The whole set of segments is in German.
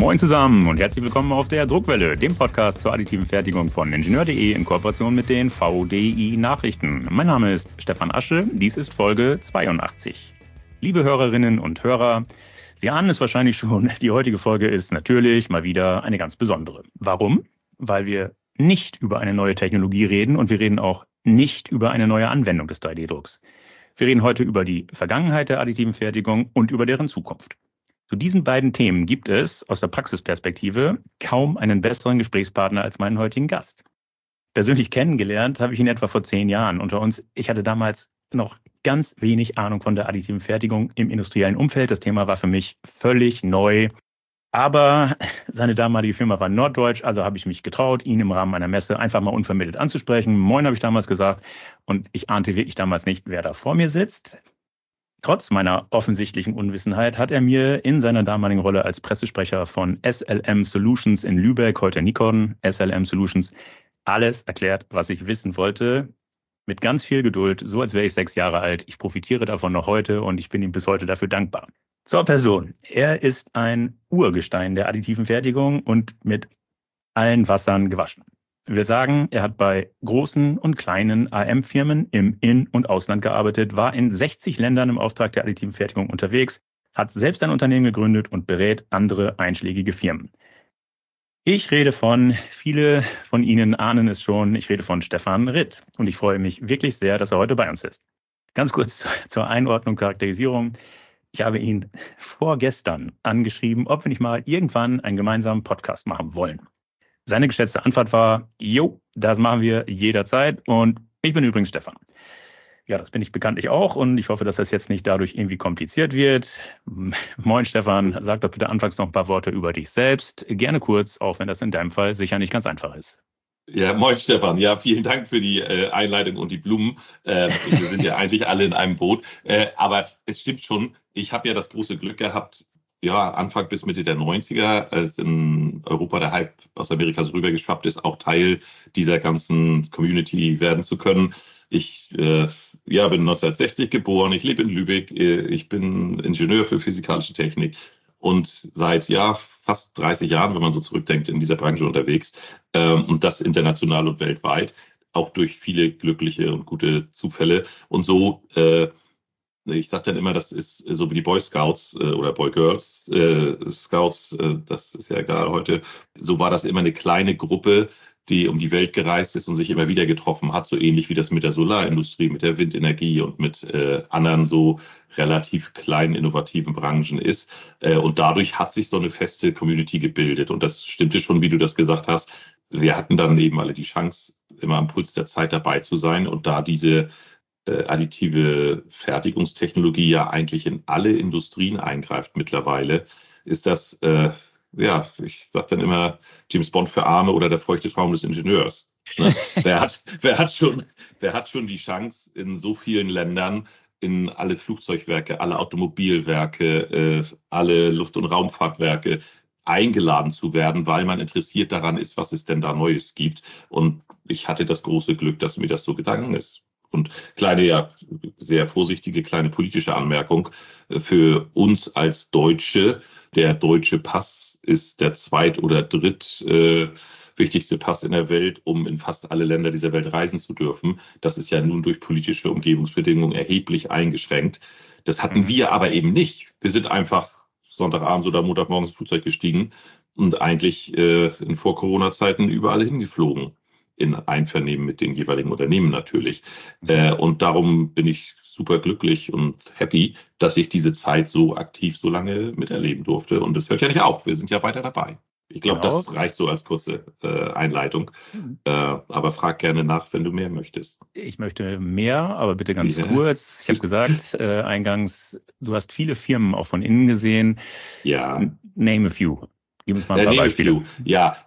Moin zusammen und herzlich willkommen auf der Druckwelle, dem Podcast zur additiven Fertigung von Ingenieur.de in Kooperation mit den VDI Nachrichten. Mein Name ist Stefan Asche, dies ist Folge 82. Liebe Hörerinnen und Hörer, Sie ahnen es wahrscheinlich schon, die heutige Folge ist natürlich mal wieder eine ganz besondere. Warum? Weil wir nicht über eine neue Technologie reden und wir reden auch nicht über eine neue Anwendung des 3D-Drucks. Wir reden heute über die Vergangenheit der additiven Fertigung und über deren Zukunft. Zu diesen beiden Themen gibt es aus der Praxisperspektive kaum einen besseren Gesprächspartner als meinen heutigen Gast. Persönlich kennengelernt habe ich ihn etwa vor 10 Jahren unter uns. Ich hatte damals noch ganz wenig Ahnung von der additiven Fertigung im industriellen Umfeld. Das Thema war für mich völlig neu. Aber seine damalige Firma war norddeutsch, also habe ich mich getraut, ihn im Rahmen einer Messe einfach mal unvermittelt anzusprechen. Moin, habe ich damals gesagt. Und ich ahnte wirklich damals nicht, wer da vor mir sitzt. Trotz meiner offensichtlichen Unwissenheit hat er mir in seiner damaligen Rolle als Pressesprecher von SLM Solutions in Lübeck, heute Nikon, SLM Solutions, alles erklärt, was ich wissen wollte. Mit ganz viel Geduld, so als wäre ich 6 Jahre alt. Ich profitiere davon noch heute und ich bin ihm bis heute dafür dankbar. Zur Person. Er ist ein Urgestein der additiven Fertigung und mit allen Wassern gewaschen. Wir sagen, er hat bei großen und kleinen AM-Firmen im In- und Ausland gearbeitet, war in 60 Ländern im Auftrag der additiven Fertigung unterwegs, hat selbst ein Unternehmen gegründet und berät andere einschlägige Firmen. Ich rede viele von Ihnen ahnen es schon, ich rede von Stefan Ritt und ich freue mich wirklich sehr, dass er heute bei uns ist. Ganz kurz zur Einordnung, Charakterisierung. Ich habe ihn vorgestern angeschrieben, ob wir nicht mal irgendwann einen gemeinsamen Podcast machen wollen. Seine geschätzte Antwort war, jo, das machen wir jederzeit und ich bin übrigens Stefan. Ja, das bin ich bekanntlich auch und ich hoffe, dass das jetzt nicht dadurch irgendwie kompliziert wird. Moin Stefan, sag doch bitte anfangs noch ein paar Worte über dich selbst. Gerne kurz, auch wenn das in deinem Fall sicher nicht ganz einfach ist. Ja, moin Stefan. Ja, vielen Dank für die Einleitung und die Blumen. Wir sind ja eigentlich alle in einem Boot. Aber es stimmt schon, ich habe ja das große Glück gehabt, ja, Anfang bis Mitte der 90er, als in Europa der Hype aus Amerika so rübergeschwappt ist, auch Teil dieser ganzen Community werden zu können. Ich ja, bin 1960 geboren, ich lebe in Lübeck, ich bin Ingenieur für physikalische Technik und seit fast 30 Jahren, wenn man so zurückdenkt, in dieser Branche unterwegs und das international und weltweit, auch durch viele glückliche und gute Zufälle. Und so ich sage dann immer, das ist so wie die Boy Scouts oder Boy Girls Scouts, das ist ja egal heute. So war das immer eine kleine Gruppe, die um die Welt gereist ist und sich immer wieder getroffen hat, so ähnlich wie das mit der Solarindustrie, mit der Windenergie und mit anderen so relativ kleinen innovativen Branchen ist. Und dadurch hat sich so eine feste Community gebildet. Und das stimmte schon, wie du das gesagt hast. Wir hatten dann eben alle die Chance, immer am Puls der Zeit dabei zu sein und da diese additive Fertigungstechnologie ja eigentlich in alle Industrien eingreift mittlerweile, ist das, ich sage dann immer James Bond für Arme oder der feuchte Traum des Ingenieurs. Ne? wer hat schon die Chance, in so vielen Ländern in alle Flugzeugwerke, alle Automobilwerke, alle Luft- und Raumfahrtwerke eingeladen zu werden, weil man interessiert daran ist, was es denn da Neues gibt. Und ich hatte das große Glück, dass mir das so gegangen ist. Und sehr vorsichtige kleine politische Anmerkung für uns als Deutsche. Der deutsche Pass ist der oder wichtigste Pass in der Welt, um in fast alle Länder dieser Welt reisen zu dürfen. Das ist ja nun durch politische Umgebungsbedingungen erheblich eingeschränkt. Das hatten wir aber eben nicht. Wir sind einfach Sonntagabends oder Montagmorgens ins Flugzeug gestiegen und eigentlich in Vor-Corona-Zeiten überall hingeflogen. In Einvernehmen mit den jeweiligen Unternehmen natürlich. Und darum bin ich super glücklich und happy, dass ich diese Zeit so aktiv so lange miterleben durfte. Und das hört ja nicht auf. Wir sind ja weiter dabei. Ich glaube, Genau. Das reicht so als kurze Einleitung. Aber frag gerne nach, wenn du mehr möchtest. Ich möchte mehr, aber bitte ganz kurz. Ich habe gesagt, eingangs, du hast viele Firmen auch von innen gesehen. Ja. Name a few. Gib uns mal ein paar Beispiele. Ja,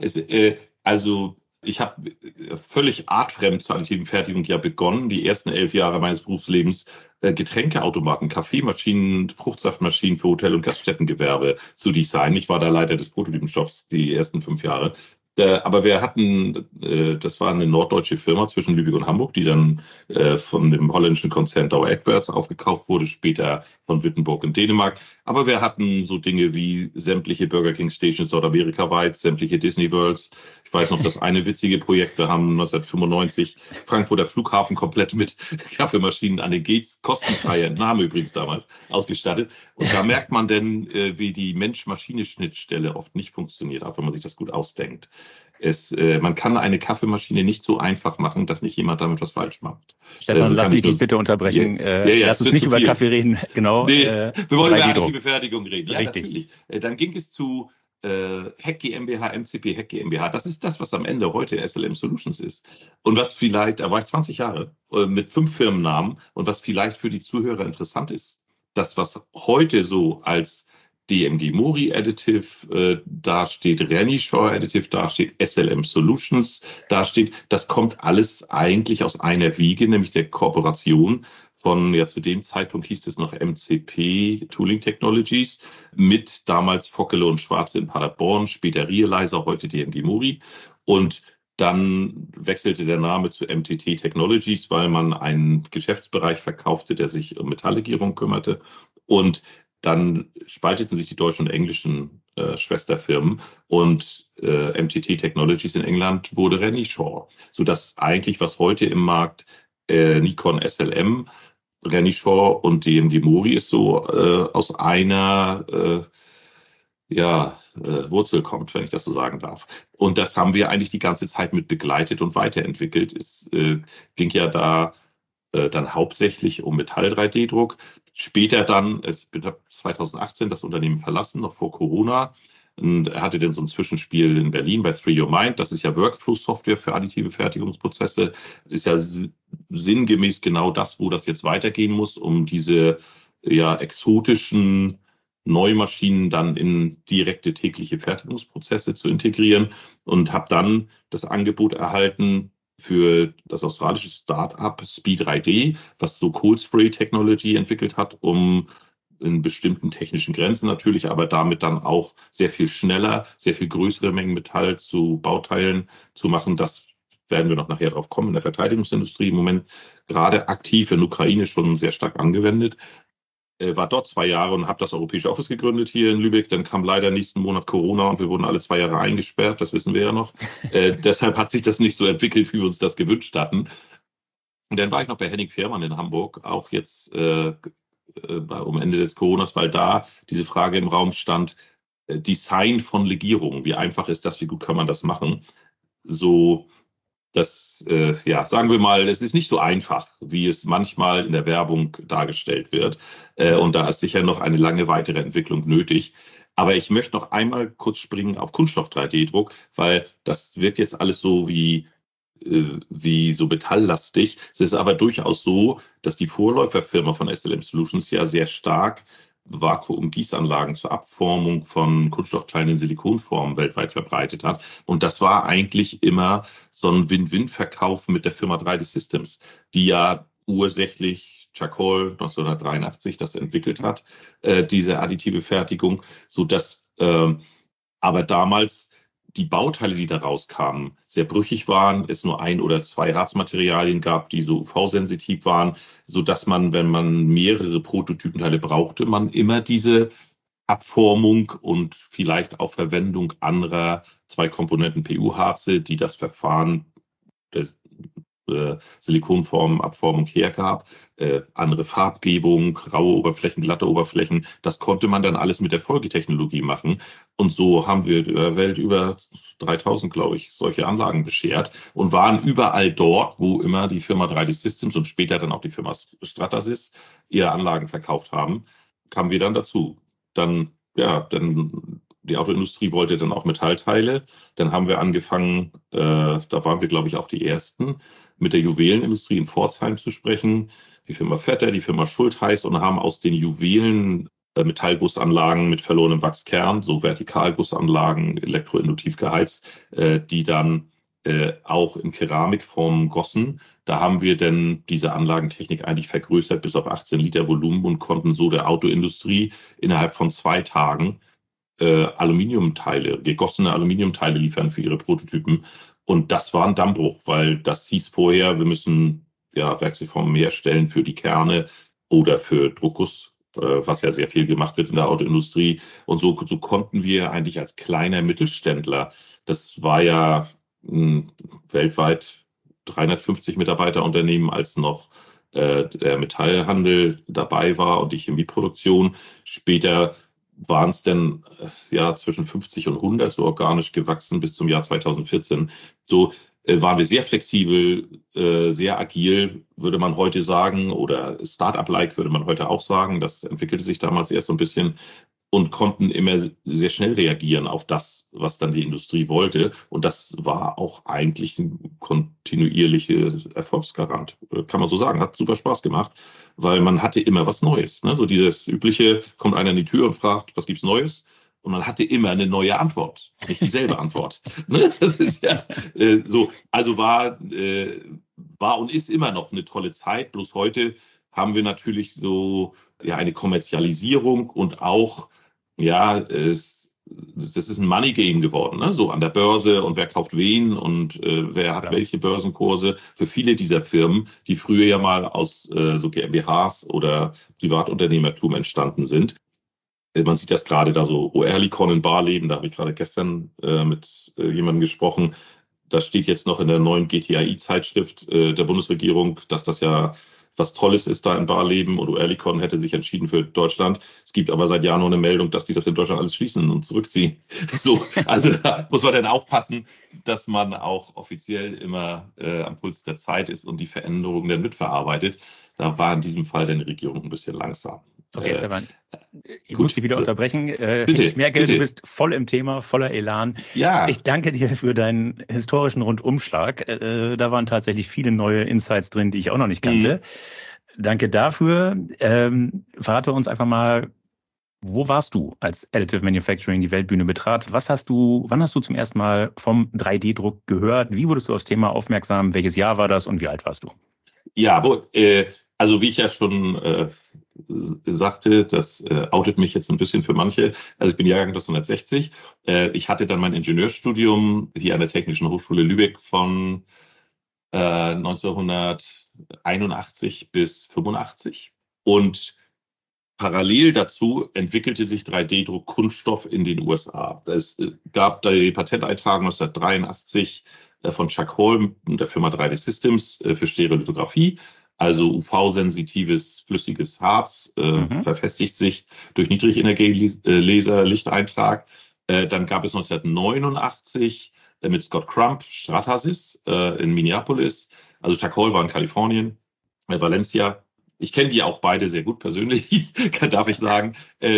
also ich habe völlig artfremd zur additiven Fertigung ja begonnen, die ersten 11 Jahre meines Berufslebens Getränkeautomaten, Kaffeemaschinen, Fruchtsaftmaschinen für Hotel- und Gaststättengewerbe zu designen. Ich war da Leiter des Prototypenshops die ersten 5 Jahre. Aber wir hatten, das war eine norddeutsche Firma zwischen Lübeck und Hamburg, die dann von dem holländischen Konzern Douwe Egberts aufgekauft wurde, später von Wittenborg in Dänemark. Aber wir hatten so Dinge wie sämtliche Burger King Stations dort amerikaweit, sämtliche Disney Worlds. Ich weiß noch, das eine witzige Projekt, wir haben 1995 Frankfurter Flughafen komplett mit Kaffeemaschinen an den Gates, kostenfreie Entnahme übrigens damals, ausgestattet. Und da merkt man denn, wie die Mensch-Maschine-Schnittstelle oft nicht funktioniert, auch wenn man sich das gut ausdenkt. Man kann eine Kaffeemaschine nicht so einfach machen, dass nicht jemand damit was falsch macht. Stefan, lass mich dich bitte unterbrechen. Lass uns nicht über Kaffee reden. Genau. Nee, wir wollen über additive Fertigung reden. Ja, richtig. Natürlich. Dann ging es zu Heck GmbH, MCP Heck GmbH. Das ist das, was am Ende heute SLM Solutions ist. Und was vielleicht, da war ich 20 Jahre mit 5 Firmennamen und was vielleicht für die Zuhörer interessant ist, das, was heute so als DMG Mori Additive dasteht, Renishaw Additive dasteht, SLM Solutions dasteht, das kommt alles eigentlich aus einer Wiege, nämlich der Kooperation von, ja zu dem Zeitpunkt hieß es noch MCP Tooling Technologies, mit damals Vockele und Schwarze in Paderborn, später Realizer, heute DMG Mori. Und dann wechselte der Name zu MTT Technologies, weil man einen Geschäftsbereich verkaufte, der sich um Metalllegierung kümmerte. Und dann spalteten sich die deutschen und englischen Schwesterfirmen und MTT Technologies in England wurde Renishaw, sodass eigentlich was heute im Markt Nikon SLM, Renishaw und DMG Mori ist so aus einer Wurzel kommt, wenn ich das so sagen darf. Und das haben wir eigentlich die ganze Zeit mit begleitet und weiterentwickelt. Es ging ja da dann hauptsächlich um Metall-3D-Druck. Später dann, ich habe 2018 das Unternehmen verlassen, noch vor Corona. Und er hatte dann so ein Zwischenspiel in Berlin bei 3Your Mind. Das ist ja Workflow-Software für additive Fertigungsprozesse. Ist ja sinngemäß genau das, wo das jetzt weitergehen muss, um diese exotischen Neumaschinen dann in direkte tägliche Fertigungsprozesse zu integrieren. Und habe dann das Angebot erhalten, für das australische Start-up Speed3D, was so Cold Spray Technology entwickelt hat, um in bestimmten technischen Grenzen natürlich, aber damit dann auch sehr viel schneller, sehr viel größere Mengen Metall zu Bauteilen zu machen. Das werden wir noch nachher drauf kommen. In der Verteidigungsindustrie im Moment gerade aktiv in Ukraine schon sehr stark angewendet. War dort 2 Jahre und habe das Europäische Office gegründet hier in Lübeck. Dann kam leider nächsten Monat Corona und wir wurden alle 2 Jahre eingesperrt. Das wissen wir ja noch. Deshalb hat sich das nicht so entwickelt, wie wir uns das gewünscht hatten. Und dann war ich noch bei Henning Fehrmann in Hamburg, auch jetzt um Ende des Coronas, weil da diese Frage im Raum stand, Design von Legierungen. Wie einfach ist das? Wie gut kann man das machen? So, sagen wir mal, es ist nicht so einfach, wie es manchmal in der Werbung dargestellt wird. Und da ist sicher noch eine lange weitere Entwicklung nötig. Aber ich möchte noch einmal kurz springen auf Kunststoff-3D-Druck, weil das wirkt jetzt alles so wie so metalllastig. Es ist aber durchaus so, dass die Vorläuferfirma von SLM Solutions ja sehr stark Vakuum-Gießanlagen zur Abformung von Kunststoffteilen in Silikonformen weltweit verbreitet hat. Und das war eigentlich immer so ein Win-Win-Verkauf mit der Firma 3D Systems, die ja ursächlich Charcoal 1983 das entwickelt hat, diese additive Fertigung, sodass aber damals die Bauteile, die da rauskamen, sehr brüchig waren, es nur 1 oder 2 Harzmaterialien gab, die so UV-sensitiv waren, sodass man, wenn man mehrere Prototypenteile brauchte, man immer diese Abformung und vielleicht auch Verwendung anderer 2 Komponenten PU-Harze, die das Verfahren der Silikonform-Abformung hergab, andere Farbgebung, raue Oberflächen, glatte Oberflächen. Das konnte man dann alles mit der Folgetechnologie machen. Und so haben wir der Welt über 3000, glaube ich, solche Anlagen beschert und waren überall dort, wo immer die Firma 3D Systems und später dann auch die Firma Stratasys ihre Anlagen verkauft haben, kamen wir dann dazu. Dann die Autoindustrie wollte dann auch Metallteile. Dann haben wir angefangen, da waren wir, glaube ich, auch die Ersten, mit der Juwelenindustrie in Pforzheim zu sprechen. Die Firma Vetter, die Firma Schultheiß und haben aus den Juwelen Metallgussanlagen mit verlorenem Wachskern, so Vertikalgussanlagen, elektroinduktiv geheizt, die dann auch in Keramikform gossen. Da haben wir dann diese Anlagentechnik eigentlich vergrößert bis auf 18 Liter Volumen und konnten so der Autoindustrie innerhalb von 2 Tagen Aluminiumteile, gegossene Aluminiumteile liefern für ihre Prototypen. Und das war ein Dammbruch, weil das hieß vorher, wir müssen Werkzeugformen herstellen für die Kerne oder für was ja sehr viel gemacht wird in der Autoindustrie. Und so konnten wir eigentlich als kleiner Mittelständler, das war ja weltweit 350 Mitarbeiterunternehmen, als noch der Metallhandel dabei war und die Chemieproduktion. Später waren es dann ja zwischen 50 und 100, so organisch gewachsen bis zum Jahr 2014. So waren wir sehr flexibel, sehr agil, würde man heute sagen, oder Startup-like würde man heute auch sagen. Das entwickelte sich damals erst so ein bisschen und konnten immer sehr schnell reagieren auf das, was dann die Industrie wollte. Und das war auch eigentlich ein kontinuierlicher Erfolgsgarant, kann man so sagen. Hat super Spaß gemacht, weil man hatte immer was Neues. Ne? So dieses übliche, kommt einer in die Tür und fragt, was gibt's Neues? Und man hatte immer eine neue Antwort, nicht dieselbe Antwort. Ne? Das ist ja so. Also war und ist immer noch eine tolle Zeit. Bloß heute haben wir natürlich so ja eine Kommerzialisierung und auch ja, das ist ein Money Game geworden, ne? So an der Börse und wer kauft wen und wer hat welche Börsenkurse. Für viele dieser Firmen, die früher ja mal aus so GmbHs oder Privatunternehmertum entstanden sind. Man sieht das gerade da so, Oerlikon in Barleben, da habe ich gerade gestern mit jemandem gesprochen. Das steht jetzt noch in der neuen GTAI-Zeitschrift der Bundesregierung, dass das ja was Tolles ist da in Barleben und Oerlikon hätte sich entschieden für Deutschland. Es gibt aber seit Jahren noch eine Meldung, dass die das in Deutschland alles schließen und zurückziehen. So, also da muss man dann aufpassen, dass man auch offiziell immer am Puls der Zeit ist und die Veränderungen dann mitverarbeitet. Da war in diesem Fall dann die Regierung ein bisschen langsam. Okay, Stefan, ich Gut, muss dich wieder unterbrechen. bitte, Ich merke, bitte. du bist voll im Thema, voller Elan. Ja. Ich danke dir für deinen historischen Rundumschlag. Da waren tatsächlich viele neue Insights drin, die ich auch noch nicht kannte. Danke dafür. Verrate uns einfach mal, wo warst du, als Additive Manufacturing die Weltbühne betrat? Wann hast du zum ersten Mal vom 3D-Druck gehört? Wie wurdest du aufs Thema aufmerksam? Welches Jahr war das und wie alt warst du? Ja, also wie ich ja schon sagte, das outet mich jetzt ein bisschen für manche. Also ich bin Jahrgang 1960. Ich hatte dann mein Ingenieurstudium hier an der Technischen Hochschule Lübeck von 1981 bis 85. Und parallel dazu entwickelte sich 3D-Druck Kunststoff in den USA. Es gab die Patenteintragung 1983 von Chuck Hall und der Firma 3D Systems für Stereolithografie. Also UV-sensitives flüssiges Harz verfestigt sich durch Niedrigenergielaser Lichteintrag. Dann gab es 1989 mit Scott Crump Stratasys in Minneapolis. Also Chuck Hall war in Kalifornien, Valencia. Ich kenne die auch beide sehr gut persönlich, darf ich sagen.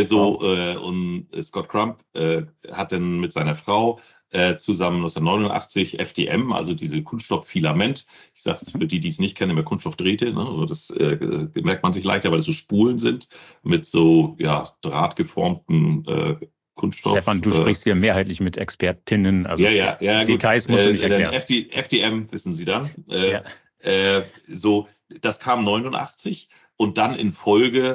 Und Scott Crump hat dann mit seiner Frau zusammen 1989 FDM, also diese Kunststofffilament. Ich sage für die, die es nicht kennen, immer Kunststoffdrähte. Ne? Also das merkt man sich leichter, weil das so Spulen sind mit so ja, drahtgeformten Kunststoff. Stefan, du sprichst hier mehrheitlich mit Expertinnen. Also ja, Details musst du nicht erklären. FDM wissen Sie dann. Ja. Das kam 89 und dann in Folge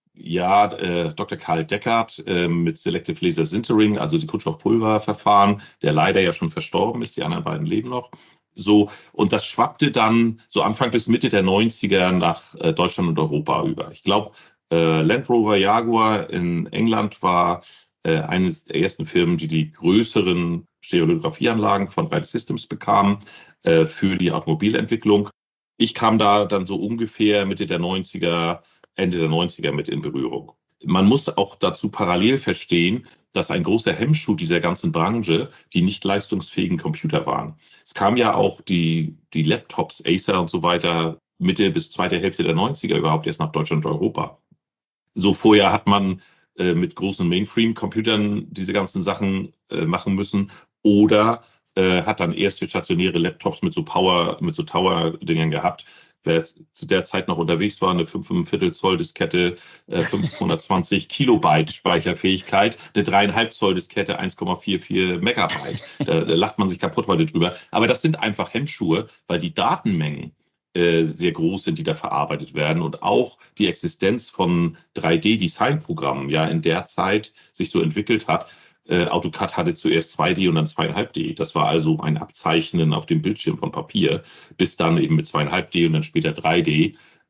Dr. Karl Deckert mit Selective Laser Sintering, also die Kunststoffpulververfahren, der leider ja schon verstorben ist, die anderen beiden leben noch. So, und das schwappte dann so Anfang bis Mitte der 90er nach Deutschland und Europa über. Ich glaube, Land Rover Jaguar in England war eines der ersten Firmen, die größeren Stereolithografieanlagen von 3D Systems bekamen für die Automobilentwicklung. Ich kam da dann so ungefähr Mitte der 90er, Ende der 90er mit in Berührung. Man muss auch dazu parallel verstehen, dass ein großer Hemmschuh dieser ganzen Branche die nicht leistungsfähigen Computer waren. Es kam ja auch die Laptops, Acer und so weiter, Mitte bis zweite Hälfte der 90er überhaupt erst nach Deutschland und Europa. So vorher hat man mit großen Mainframe-Computern diese ganzen Sachen machen müssen oder hat dann erste stationäre Laptops mit so Tower-Dingern gehabt. Wer zu der Zeit noch unterwegs war, eine 5,25 Zoll Diskette, 520 Kilobyte Speicherfähigkeit, eine 3,5 Zoll Diskette, 1,44 Megabyte. Da lacht man sich kaputt heute drüber. Aber das sind einfach Hemmschuhe, weil die Datenmengen sehr groß sind, die da verarbeitet werden und auch die Existenz von 3D-Design-Programmen ja in der Zeit sich so entwickelt hat. AutoCAD hatte zuerst 2D und dann 2,5D. Das war also ein Abzeichnen auf dem Bildschirm von Papier, bis dann eben mit 2,5D und dann später 3D.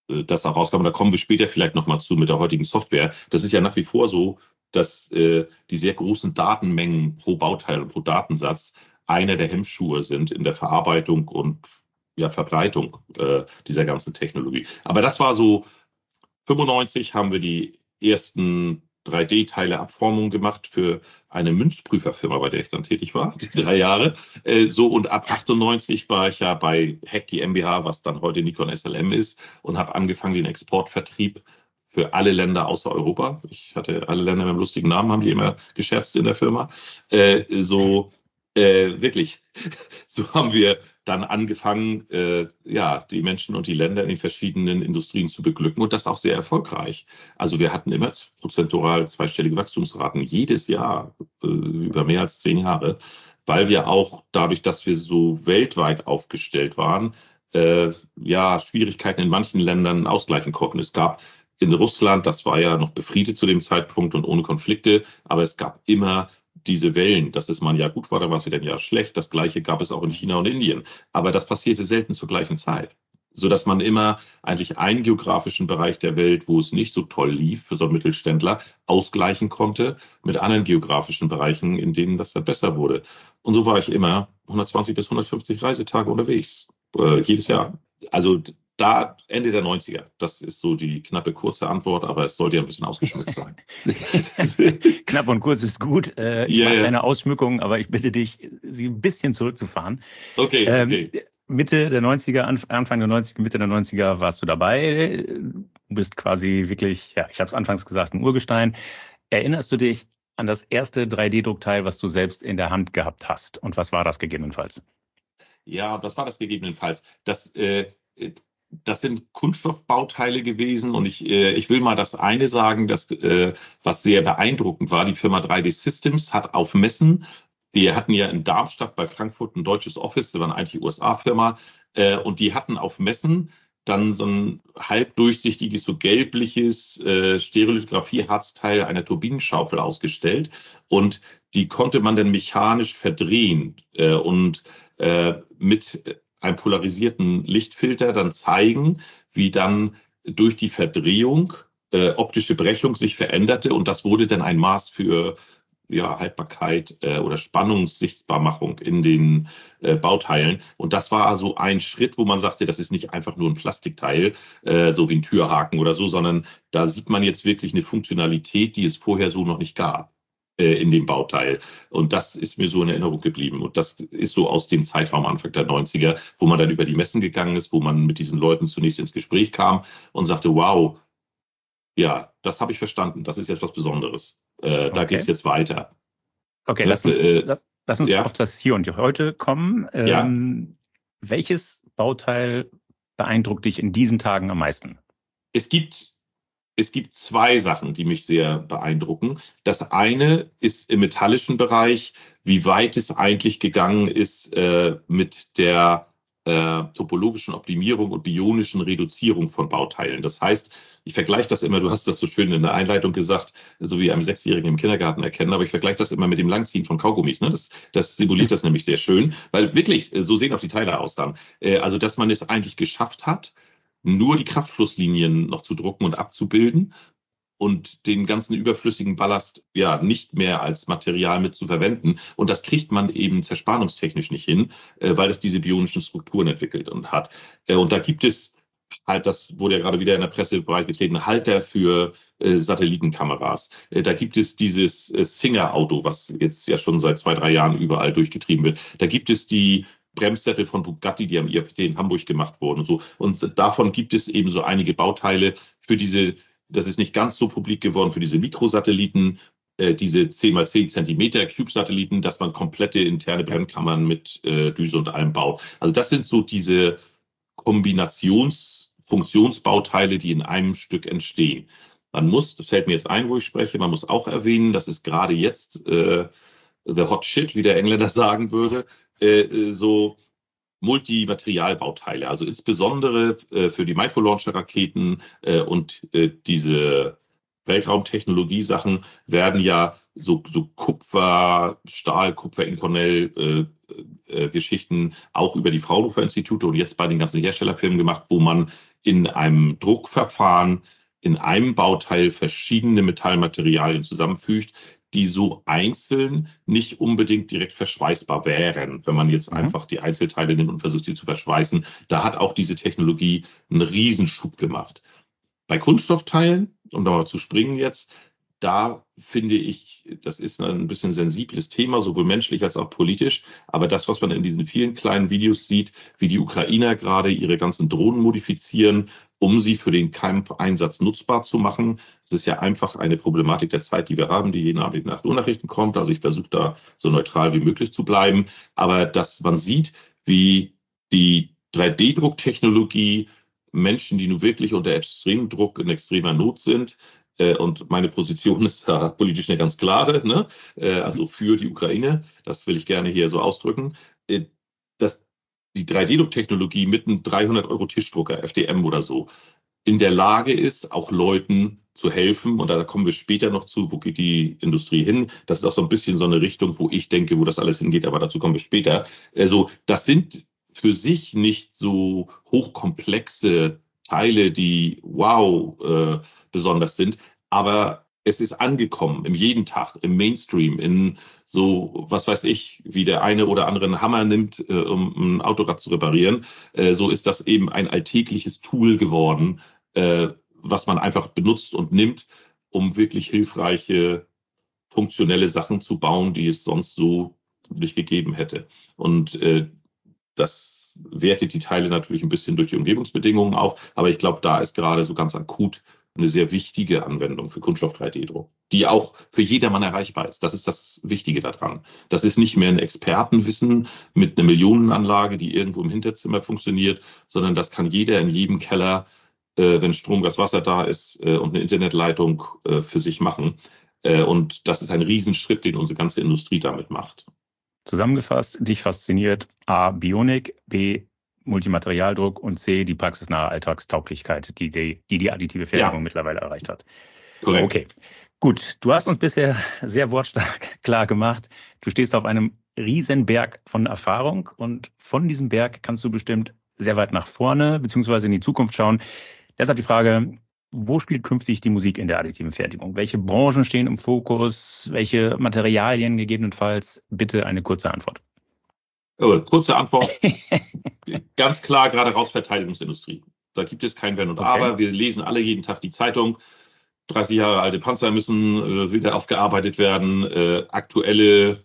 das da rauskam. Da kommen wir später vielleicht nochmal zu mit der heutigen Software. Das ist ja nach wie vor so, dass die sehr großen Datenmengen pro Bauteil und pro Datensatz einer der Hemmschuhe sind in der Verarbeitung und ja, Verbreitung dieser ganzen Technologie. Aber das war so, 95 haben wir die ersten 3D-Teile-Abformungen gemacht für eine Münzprüferfirma, bei der ich dann tätig war, 3 Jahre. So, und ab 98 war ich ja bei Hack GmbH, was dann heute Nikon SLM ist, und habe angefangen, den Exportvertrieb für alle Länder außer Europa. Ich hatte alle Länder mit einem lustigen Namen, haben die immer gescherzt in der Firma. Wirklich, so haben wir dann angefangen, ja, die Menschen und die Länder in den verschiedenen Industrien zu beglücken und das auch sehr erfolgreich. Also wir hatten immer prozentual zweistellige Wachstumsraten jedes Jahr über mehr als 10 Jahre, weil wir auch dadurch, dass wir so weltweit aufgestellt waren, ja, Schwierigkeiten in manchen Ländern ausgleichen konnten. Es gab in Russland, das war ja noch befriedet zu dem Zeitpunkt und ohne Konflikte, aber es gab immer diese Wellen, dass es mal ein Jahr gut war, dann war es wieder ein Jahr schlecht. Das Gleiche gab es auch in China und Indien. Aber das passierte selten zur gleichen Zeit. Sodass man immer eigentlich einen geografischen Bereich der Welt, wo es nicht so toll lief für so einen Mittelständler, ausgleichen konnte mit anderen geografischen Bereichen, in denen das dann besser wurde. Und so war ich immer 120 bis 150 Reisetage unterwegs, jedes Jahr. Also da Ende der 90er. Das ist so die knappe, kurze Antwort, aber es sollte ja ein bisschen ausgeschmückt sein. Knapp und kurz ist gut. Ich mag deine Ausschmückung, aber ich bitte dich, sie ein bisschen zurückzufahren. Okay. Mitte der 90er, Anfang der 90er, Mitte der 90er warst du dabei. Du bist quasi wirklich, ja, ich habe es anfangs gesagt, ein Urgestein. Erinnerst du dich an das erste 3D-Druckteil, was du selbst in der Hand gehabt hast? Und was war das gegebenenfalls? Ja, was war das gegebenenfalls? Das sind Kunststoffbauteile gewesen und ich will mal das eine sagen, was sehr beeindruckend war. Die Firma 3D Systems hat auf Messen, die hatten ja in Darmstadt bei Frankfurt ein deutsches Office, das war eigentlich die USA-Firma, und die hatten auf Messen dann so ein halbdurchsichtiges, so gelbliches Stereolithografie-Harzteil einer Turbinenschaufel ausgestellt und die konnte man dann mechanisch verdrehen und mit einem polarisierten Lichtfilter dann zeigen, wie dann durch die Verdrehung optische Brechung sich veränderte und das wurde dann ein Maß für ja, Haltbarkeit oder Spannungssichtbarmachung in den Bauteilen. Und das war so ein Schritt, wo man sagte, das ist nicht einfach nur ein Plastikteil, so wie ein Türhaken oder so, sondern da sieht man jetzt wirklich eine Funktionalität, die es vorher so noch nicht gab in dem Bauteil. Und das ist mir so in Erinnerung geblieben. Und das ist so aus dem Zeitraum Anfang der 90er, wo man dann über die Messen gegangen ist, wo man mit diesen Leuten zunächst ins Gespräch kam und sagte, wow, ja, das habe ich verstanden. Das ist jetzt was Besonderes. Da geht es jetzt weiter. Okay, Ne? lass uns auf das Hier und Heute kommen. Ja. Welches Bauteil beeindruckt dich in diesen Tagen am meisten? Es gibt 2 Sachen, die mich sehr beeindrucken. Das eine ist im metallischen Bereich, wie weit es eigentlich gegangen ist mit der topologischen Optimierung und bionischen Reduzierung von Bauteilen. Das heißt, ich vergleiche das immer, du hast das so schön in der Einleitung gesagt, so wie einem Sechsjährigen im Kindergarten erkennen, aber ich vergleiche das immer mit dem Langziehen von Kaugummis. Ne? Das simuliert das nämlich sehr schön, weil wirklich, so sehen auch die Teile aus dann. Also, dass man es eigentlich geschafft hat, nur die Kraftflusslinien noch zu drucken und abzubilden und den ganzen überflüssigen Ballast ja nicht mehr als Material mit zu verwenden. Und das kriegt man eben zerspannungstechnisch nicht hin, weil es diese bionischen Strukturen entwickelt und hat. Und da gibt es halt, das wurde ja gerade wieder in der Presse breitgetreten, Halter für Satellitenkameras. Da gibt es dieses Singer-Auto, was jetzt ja schon seit 2, 3 Jahren überall durchgetrieben wird. Da gibt es die Bremssättel von Bugatti, die am IFT in Hamburg gemacht wurden und so. Und davon gibt es eben so einige Bauteile für diese, das ist nicht ganz so publik geworden, für diese Mikrosatelliten, diese 10 mal 10 Zentimeter Cube-Satelliten, dass man komplette interne Brennkammern mit Düse und allem baut. Also das sind so diese Kombinationsfunktionsbauteile, die in einem Stück entstehen. Man muss, das fällt mir jetzt ein, wo ich spreche, man muss auch erwähnen, das ist gerade jetzt the hot shit, wie der Engländer sagen würde, so Multimaterialbauteile, also insbesondere für die Microlauncher-Raketen und diese Weltraumtechnologie-Sachen werden ja so Kupfer, Stahl, Kupfer-Inconel-Geschichten auch über die Fraunhofer-Institute und jetzt bei den ganzen Herstellerfirmen gemacht, wo man in einem Druckverfahren in einem Bauteil verschiedene Metallmaterialien zusammenfügt, die so einzeln nicht unbedingt direkt verschweißbar wären, wenn man jetzt einfach die Einzelteile nimmt und versucht, sie zu verschweißen. Da hat auch diese Technologie einen Riesenschub gemacht. Bei Kunststoffteilen, um da mal zu springen jetzt, da finde ich, das ist ein bisschen sensibles Thema, sowohl menschlich als auch politisch. Aber das, was man in diesen vielen kleinen Videos sieht, wie die Ukrainer gerade ihre ganzen Drohnen modifizieren, um sie für den Kampfeinsatz nutzbar zu machen, das ist ja einfach eine Problematik der Zeit, die wir haben, die jeden Abend nach Nachrichten kommt. Also ich versuche da so neutral wie möglich zu bleiben. Aber dass man sieht, wie die 3D-Drucktechnologie Menschen, die nun wirklich unter extremem Druck in extremer Not sind, und meine Position ist da politisch eine ganz klare, ne? Also für die Ukraine, das will ich gerne hier so ausdrücken, dass die 3D-Drucktechnologie mit einem 300-Euro-Tischdrucker, FDM oder so, in der Lage ist, auch Leuten zu helfen. Und da kommen wir später noch zu, wo geht die Industrie hin. Das ist auch so ein bisschen so eine Richtung, wo ich denke, wo das alles hingeht, aber dazu kommen wir später. Also das sind für sich nicht so hochkomplexe Teile, die besonders sind, aber es ist angekommen im jeden Tag, im Mainstream, in so, was weiß ich, wie der eine oder andere einen Hammer nimmt, um ein Autorad zu reparieren. So ist das eben ein alltägliches Tool geworden, was man einfach benutzt und nimmt, um wirklich hilfreiche, funktionelle Sachen zu bauen, die es sonst so nicht gegeben hätte. Und das wertet die Teile natürlich ein bisschen durch die Umgebungsbedingungen auf, aber ich glaube, da ist gerade so ganz akut eine sehr wichtige Anwendung für Kunststoff-3D-Druck, die auch für jedermann erreichbar ist. Das ist das Wichtige daran. Das ist nicht mehr ein Expertenwissen mit einer Millionenanlage, die irgendwo im Hinterzimmer funktioniert, sondern das kann jeder in jedem Keller, wenn Strom, Gas, Wasser da ist und eine Internetleitung für sich machen. Und das ist ein Riesenschritt, den unsere ganze Industrie damit macht. Zusammengefasst, dich fasziniert A, Bionik, B, Multimaterialdruck und C, die praxisnahe Alltagstauglichkeit, die additive Fertigung mittlerweile erreicht hat. Korrekt. Okay, gut. Du hast uns bisher sehr wortstark klar gemacht. Du stehst auf einem Riesenberg von Erfahrung und von diesem Berg kannst du bestimmt sehr weit nach vorne bzw. in die Zukunft schauen. Deshalb die Frage, wo spielt künftig die Musik in der additiven Fertigung? Welche Branchen stehen im Fokus? Welche Materialien gegebenenfalls? Bitte eine kurze Antwort. Kurze Antwort. Ganz klar, gerade raus Verteidigungsindustrie. Da gibt es kein Wenn und Aber. Wir lesen alle jeden Tag die Zeitung. 30 Jahre alte Panzer müssen wieder aufgearbeitet werden. Aktuelle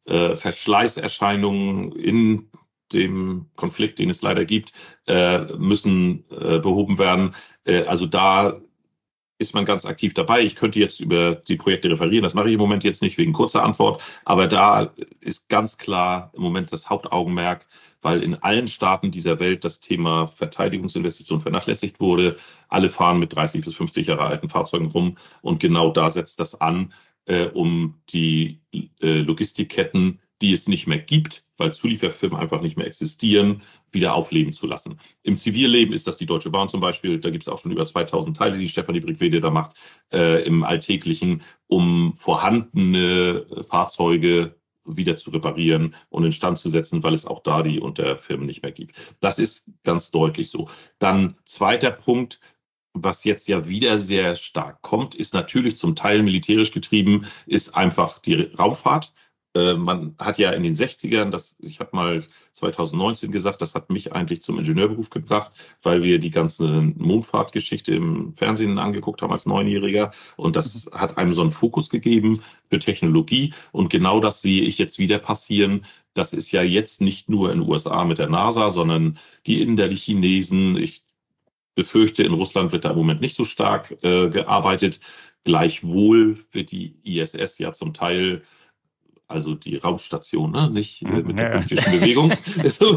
Verschleißerscheinungen in dem Konflikt, den es leider gibt, müssen behoben werden. Also da ist man ganz aktiv dabei. Ich könnte jetzt über die Projekte referieren, das mache ich im Moment jetzt nicht wegen kurzer Antwort, aber da ist ganz klar im Moment das Hauptaugenmerk, weil in allen Staaten dieser Welt das Thema Verteidigungsinvestition vernachlässigt wurde. Alle fahren mit 30 bis 50 Jahre alten Fahrzeugen rum und genau da setzt das an, um die Logistikketten, die es nicht mehr gibt, weil Zulieferfirmen einfach nicht mehr existieren, wieder aufleben zu lassen. Im Zivilleben ist das die Deutsche Bahn zum Beispiel. Da gibt es auch schon über 2000 Teile, die Stefanie Brickwede da macht, im Alltäglichen, um vorhandene Fahrzeuge wieder zu reparieren und instand zu setzen, weil es auch da die Unterfirmen nicht mehr gibt. Das ist ganz deutlich so. Dann zweiter Punkt, was jetzt ja wieder sehr stark kommt, ist natürlich zum Teil militärisch getrieben, ist einfach die Raumfahrt. Man hat ja in den 60ern, ich habe mal 2019 gesagt, das hat mich eigentlich zum Ingenieurberuf gebracht, weil wir die ganze Mondfahrtgeschichte im Fernsehen angeguckt haben als Neunjähriger. Und das hat einem so einen Fokus gegeben für Technologie. Und genau das sehe ich jetzt wieder passieren. Das ist ja jetzt nicht nur in den USA mit der NASA, sondern die Inder, die Chinesen. Ich befürchte, in Russland wird da im Moment nicht so stark gearbeitet. Gleichwohl wird die ISS ja zum Teil, also die Raumstation, ne? Nicht mit der politischen Bewegung. So,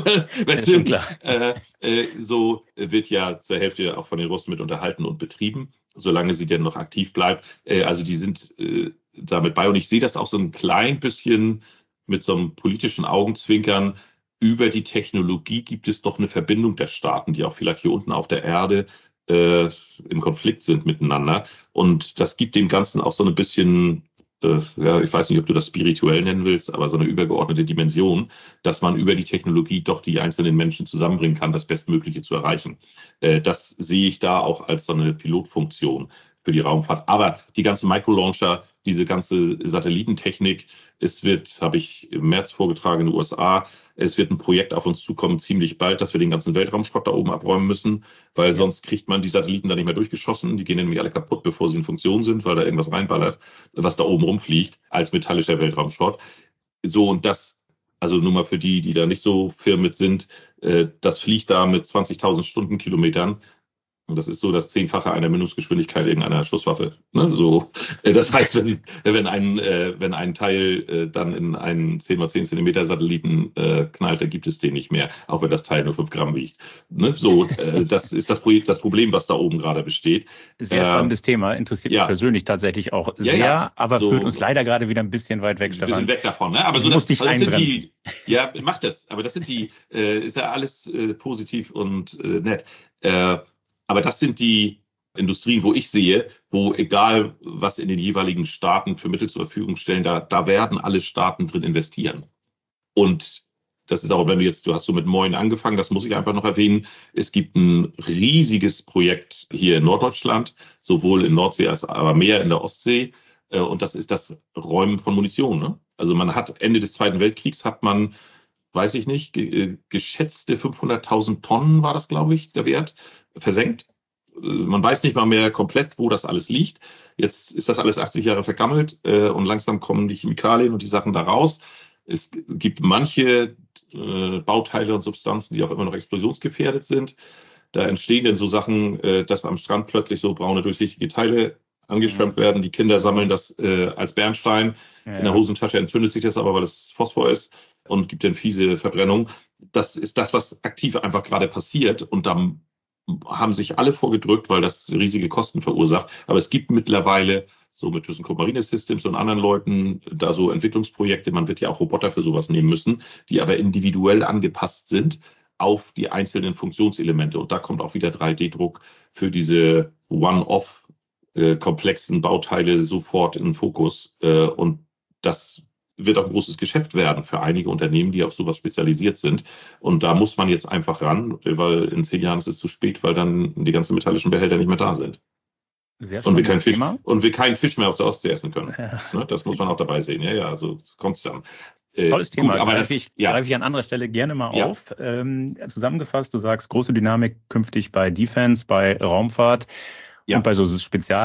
so wird ja zur Hälfte auch von den Russen mit unterhalten und betrieben, solange sie denn noch aktiv bleibt. Also die sind damit bei. Und ich sehe das auch so ein klein bisschen mit so einem politischen Augenzwinkern. Über die Technologie gibt es doch eine Verbindung der Staaten, die auch vielleicht hier unten auf der Erde im Konflikt sind miteinander. Und das gibt dem Ganzen auch so ein bisschen, ja, ich weiß nicht, ob du das spirituell nennen willst, aber so eine übergeordnete Dimension, dass man über die Technologie doch die einzelnen Menschen zusammenbringen kann, das Bestmögliche zu erreichen. Das sehe ich da auch als so eine Pilotfunktion für die Raumfahrt. Aber die ganzen Microlauncher, diese ganze Satellitentechnik, es wird, habe ich im März vorgetragen in den USA, es wird ein Projekt auf uns zukommen, ziemlich bald, dass wir den ganzen Weltraumschrott da oben abräumen müssen, weil sonst kriegt man die Satelliten da nicht mehr durchgeschossen. Die gehen nämlich alle kaputt, bevor sie in Funktion sind, weil da irgendwas reinballert, was da oben rumfliegt, als metallischer Weltraumschrott. So, und das, also nur mal für die, die da nicht so firm mit sind, das fliegt da mit 20.000 Stundenkilometern. Und das ist so das Zehnfache einer Mindestgeschwindigkeit irgendeiner Schusswaffe. Ne? So, das heißt, wenn ein Teil dann in einen 10 mal 10 Zentimeter Satelliten knallt, dann gibt es den nicht mehr, auch wenn das Teil nur 5 Gramm wiegt. Ne? So, das ist das Problem, was da oben gerade besteht. Sehr spannendes Thema, interessiert mich persönlich tatsächlich auch sehr, aber führt uns leider gerade wieder ein bisschen weit weg, Stefan. Ein bisschen weg davon, ne? Aber so das sind die, ja, mach das. Aber das sind die, ist ja alles positiv und nett. Aber das sind die Industrien, wo ich sehe, wo egal, was in den jeweiligen Staaten für Mittel zur Verfügung stellen, da werden alle Staaten drin investieren. Und das ist auch, wenn du hast so mit Moin angefangen, das muss ich einfach noch erwähnen. Es gibt ein riesiges Projekt hier in Norddeutschland, sowohl in Nordsee als aber mehr in der Ostsee. Und das ist das Räumen von Munition. Ne? Also man hat Ende des Zweiten Weltkriegs weiß ich nicht, geschätzte 500.000 Tonnen war das, glaube ich, der Wert, versenkt. Man weiß nicht mal mehr komplett, wo das alles liegt. Jetzt ist das alles 80 Jahre vergammelt und langsam kommen die Chemikalien und die Sachen da raus. Es gibt manche Bauteile und Substanzen, die auch immer noch explosionsgefährdet sind. Da entstehen dann so Sachen, dass am Strand plötzlich so braune, durchsichtige Teile angeschwemmt werden. Die Kinder sammeln das als Bernstein. In der Hosentasche entzündet sich das aber, weil es Phosphor ist und gibt dann fiese Verbrennung. Das ist das, was aktiv einfach gerade passiert. Und da haben sich alle vorgedrückt, weil das riesige Kosten verursacht. Aber es gibt mittlerweile so mit ThyssenKrupp Marine Systems und anderen Leuten da so Entwicklungsprojekte. Man wird ja auch Roboter für sowas nehmen müssen, die aber individuell angepasst sind auf die einzelnen Funktionselemente. Und da kommt auch wieder 3D-Druck für diese One-Off komplexen Bauteile sofort in den Fokus. Und das wird auch ein großes Geschäft werden für einige Unternehmen, die auf sowas spezialisiert sind. Und da muss man jetzt einfach ran, weil in 10 Jahren ist es zu spät, weil dann die ganzen metallischen Behälter nicht mehr da sind. Und wir keinen Fisch mehr aus der Ostsee essen können. Ja. Ne, das muss man auch dabei sehen. Ja, also kommt's dann. Tolles Thema, gut, aber greife ich an anderer Stelle gerne mal auf. Zusammengefasst, du sagst, große Dynamik künftig bei Defense, bei Raumfahrt und bei so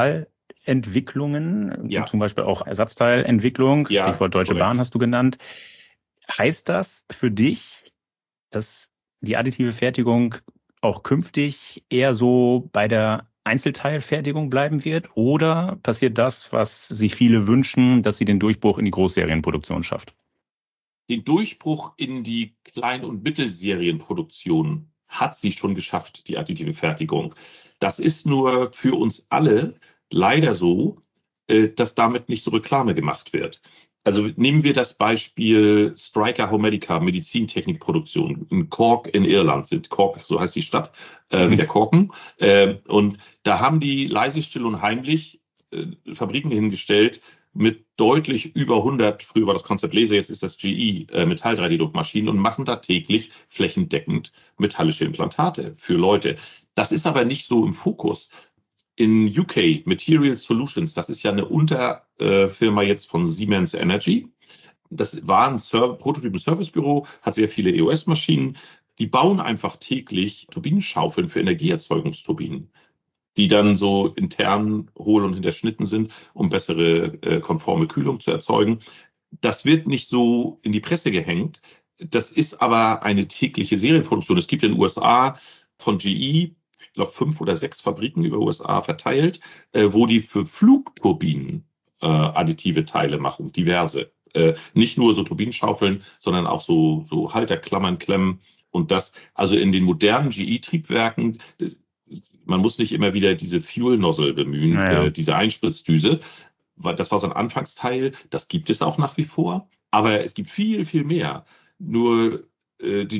Spezialentwicklungen, zum Beispiel auch Ersatzteilentwicklung, Stichwort Deutsche Bahn hast du genannt. Heißt das für dich, dass die additive Fertigung auch künftig eher so bei der Einzelteilfertigung bleiben wird? Oder passiert das, was sich viele wünschen, dass sie den Durchbruch in die Großserienproduktion schafft? Den Durchbruch in die Klein- und Mittelserienproduktion hat sie schon geschafft, die additive Fertigung. Das ist nur für uns alle leider so, dass damit nicht so Reklame gemacht wird. Also nehmen wir das Beispiel Stryker Homedica, Medizintechnikproduktion. In Cork in Irland sind Cork, so heißt die Stadt, wie der Korken. Und da haben die leise, still und heimlich Fabriken hingestellt mit deutlich über 100, früher war das Concept Laser, jetzt ist das GE, Metall-3D-Druckmaschinen und machen da täglich flächendeckend metallische Implantate für Leute. Das ist aber nicht so im Fokus. In UK, Material Solutions, das ist ja eine Unterfirma jetzt von Siemens Energy. Das war ein Prototypen-Servicebüro, hat sehr viele EOS-Maschinen. Die bauen einfach täglich Turbinenschaufeln für Energieerzeugungsturbinen, die dann so intern hohl und hinterschnitten sind, um bessere konforme Kühlung zu erzeugen. Das wird nicht so in die Presse gehängt. Das ist aber eine tägliche Serienproduktion. Es gibt in den USA von GE, ich glaube 5 oder 6 Fabriken über USA verteilt, wo die für Flugturbinen additive Teile machen, diverse. Nicht nur so Turbinenschaufeln, sondern auch so Halter, Klammern, Klemmen und das. Also in den modernen GE-Triebwerken, man muss nicht immer wieder diese Fuel-Nozzle bemühen, diese Einspritzdüse. Das war so ein Anfangsteil, das gibt es auch nach wie vor. Aber es gibt viel, viel mehr. Nur die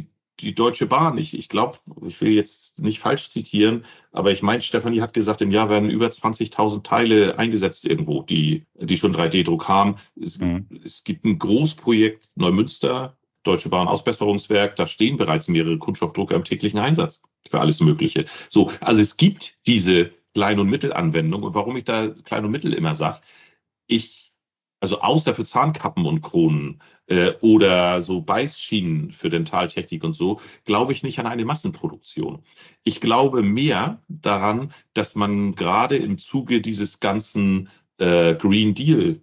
die Deutsche Bahn. Ich glaube, ich will jetzt nicht falsch zitieren, aber ich meine, Stefanie hat gesagt, im Jahr werden über 20.000 Teile eingesetzt irgendwo, die schon 3D-Druck haben. Es gibt ein Großprojekt Neumünster, Deutsche Bahn Ausbesserungswerk, da stehen bereits mehrere Kunststoffdrucker im täglichen Einsatz für alles Mögliche. So, also es gibt diese Klein- und Mittelanwendung. Und warum ich da Klein und Mittel immer sage, also außer für Zahnkappen und Kronen oder so Beißschienen für Dentaltechnik und so, glaube ich nicht an eine Massenproduktion. Ich glaube mehr daran, dass man gerade im Zuge dieses ganzen Green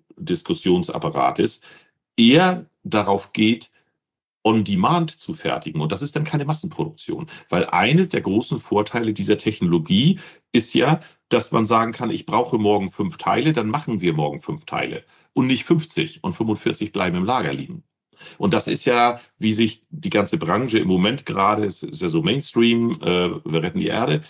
Deal-Diskussionsapparates eher darauf geht, on-demand zu fertigen. Und das ist dann keine Massenproduktion. Weil eines der großen Vorteile dieser Technologie ist ja, dass man sagen kann, ich brauche morgen 5 Teile, dann machen wir morgen 5 Teile. Und nicht 50 und 45 bleiben im Lager liegen. Und das ist ja, wie sich die ganze Branche im Moment gerade, ist ja so Mainstream, wir retten die Erde,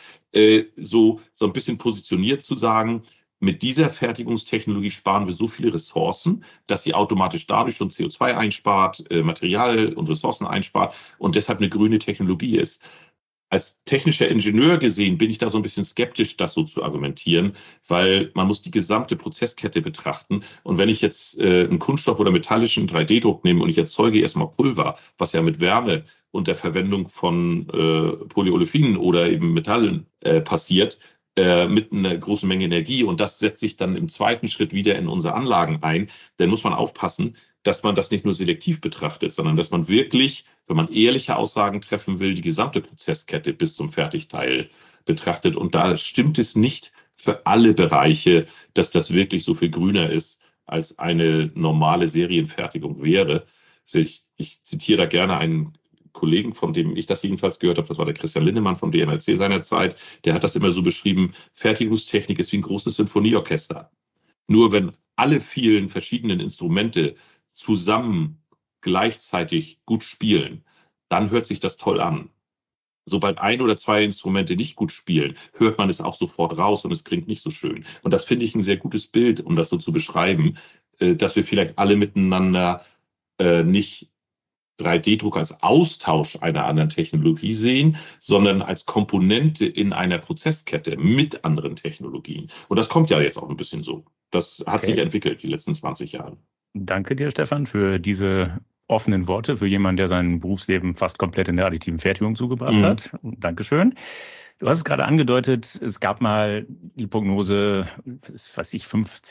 so ein bisschen positioniert zu sagen, mit dieser Fertigungstechnologie sparen wir so viele Ressourcen, dass sie automatisch dadurch schon CO2 einspart, Material und Ressourcen einspart und deshalb eine grüne Technologie ist. Als technischer Ingenieur gesehen bin ich da so ein bisschen skeptisch, das so zu argumentieren, weil man muss die gesamte Prozesskette betrachten. Und wenn ich jetzt einen Kunststoff oder metallischen 3D-Druck nehme und ich erzeuge erstmal Pulver, was ja mit Wärme und der Verwendung von Polyolefinen oder eben Metallen passiert, mit einer großen Menge Energie und das setzt sich dann im zweiten Schritt wieder in unsere Anlagen ein, dann muss man aufpassen, dass man das nicht nur selektiv betrachtet, sondern dass man wirklich, wenn man ehrliche Aussagen treffen will, die gesamte Prozesskette bis zum Fertigteil betrachtet. Und da stimmt es nicht für alle Bereiche, dass das wirklich so viel grüner ist, als eine normale Serienfertigung wäre. Also ich zitiere da gerne einen Kollegen, von dem ich das jedenfalls gehört habe, das war der Christian Lindemann vom DMLC seinerzeit, der hat das immer so beschrieben, Fertigungstechnik ist wie ein großes Sinfonieorchester. Nur wenn alle vielen verschiedenen Instrumente zusammen gleichzeitig gut spielen, dann hört sich das toll an. Sobald ein oder zwei Instrumente nicht gut spielen, hört man es auch sofort raus und es klingt nicht so schön. Und das finde ich ein sehr gutes Bild, um das so zu beschreiben, dass wir vielleicht alle miteinander nicht 3D-Druck als Austausch einer anderen Technologie sehen, sondern als Komponente in einer Prozesskette mit anderen Technologien. Und das kommt ja jetzt auch ein bisschen so. Das hat sich entwickelt die letzten 20 Jahre. Danke dir, Stefan, für diese offenen Worte, für jemanden, der sein Berufsleben fast komplett in der additiven Fertigung zugebracht hat. Dankeschön. Du hast es gerade angedeutet, es gab mal die Prognose, was ich, 5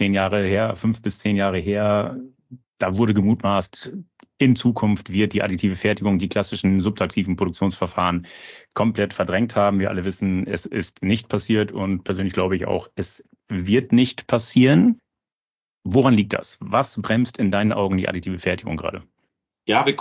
bis 10 Jahre her, da wurde gemutmaßt, in Zukunft wird die additive Fertigung die klassischen subtraktiven Produktionsverfahren komplett verdrängt haben. Wir alle wissen, es ist nicht passiert und persönlich glaube ich auch, es wird nicht passieren. Woran liegt das? Was bremst in deinen Augen die additive Fertigung gerade? Ja, wir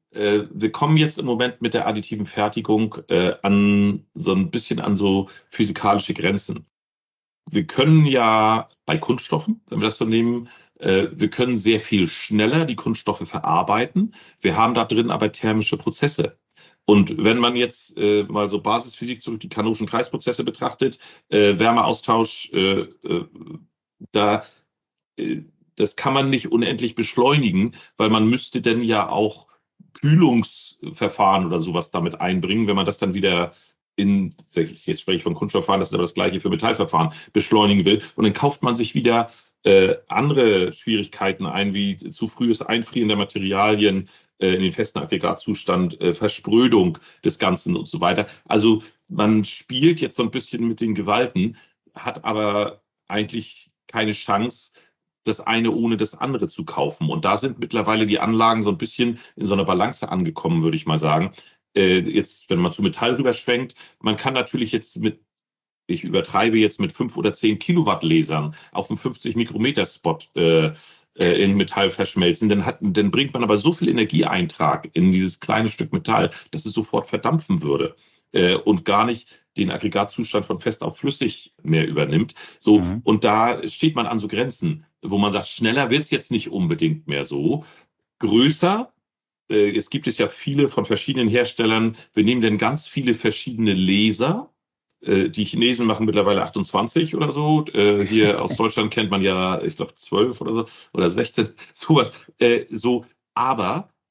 kommen jetzt im Moment mit der additiven Fertigung an so ein bisschen an so physikalische Grenzen. Wir können ja bei Kunststoffen, wenn wir das so nehmen, wir können sehr viel schneller die Kunststoffe verarbeiten. Wir haben da drin aber thermische Prozesse. Und wenn man jetzt mal so Basisphysik zurück, die Kanonischen Kreisprozesse betrachtet, Wärmeaustausch, da das kann man nicht unendlich beschleunigen, weil man müsste dann ja auch Kühlungsverfahren oder sowas damit einbringen, wenn man das dann wieder jetzt spreche ich von Kunststoffverfahren, das ist aber das gleiche für Metallverfahren, beschleunigen will. Und dann kauft man sich wieder andere Schwierigkeiten ein, wie zu frühes Einfrieren der Materialien in den festen Aggregatzustand, Versprödung des Ganzen und so weiter. Also man spielt jetzt so ein bisschen mit den Gewalten, hat aber eigentlich keine Chance, das eine ohne das andere zu kaufen. Und da sind mittlerweile die Anlagen so ein bisschen in so einer Balance angekommen, würde ich mal sagen. Jetzt, wenn man zu Metall rüberschwenkt, man kann natürlich jetzt ich übertreibe jetzt mit 5 oder 10 Kilowatt Lasern auf einem 50 Mikrometer Spot in Metall verschmelzen, dann bringt man aber so viel Energieeintrag in dieses kleine Stück Metall, dass es sofort verdampfen würde und gar nicht den Aggregatzustand von fest auf flüssig mehr übernimmt. So, und da steht man an so Grenzen, wo man sagt, schneller wird es jetzt nicht unbedingt mehr so. Größer, es gibt es ja viele von verschiedenen Herstellern. Wir nehmen dann ganz viele verschiedene Laser. Die Chinesen machen mittlerweile 28 oder so. Hier aus Deutschland kennt man ja, ich glaube, 12 oder so oder 16, sowas. Aber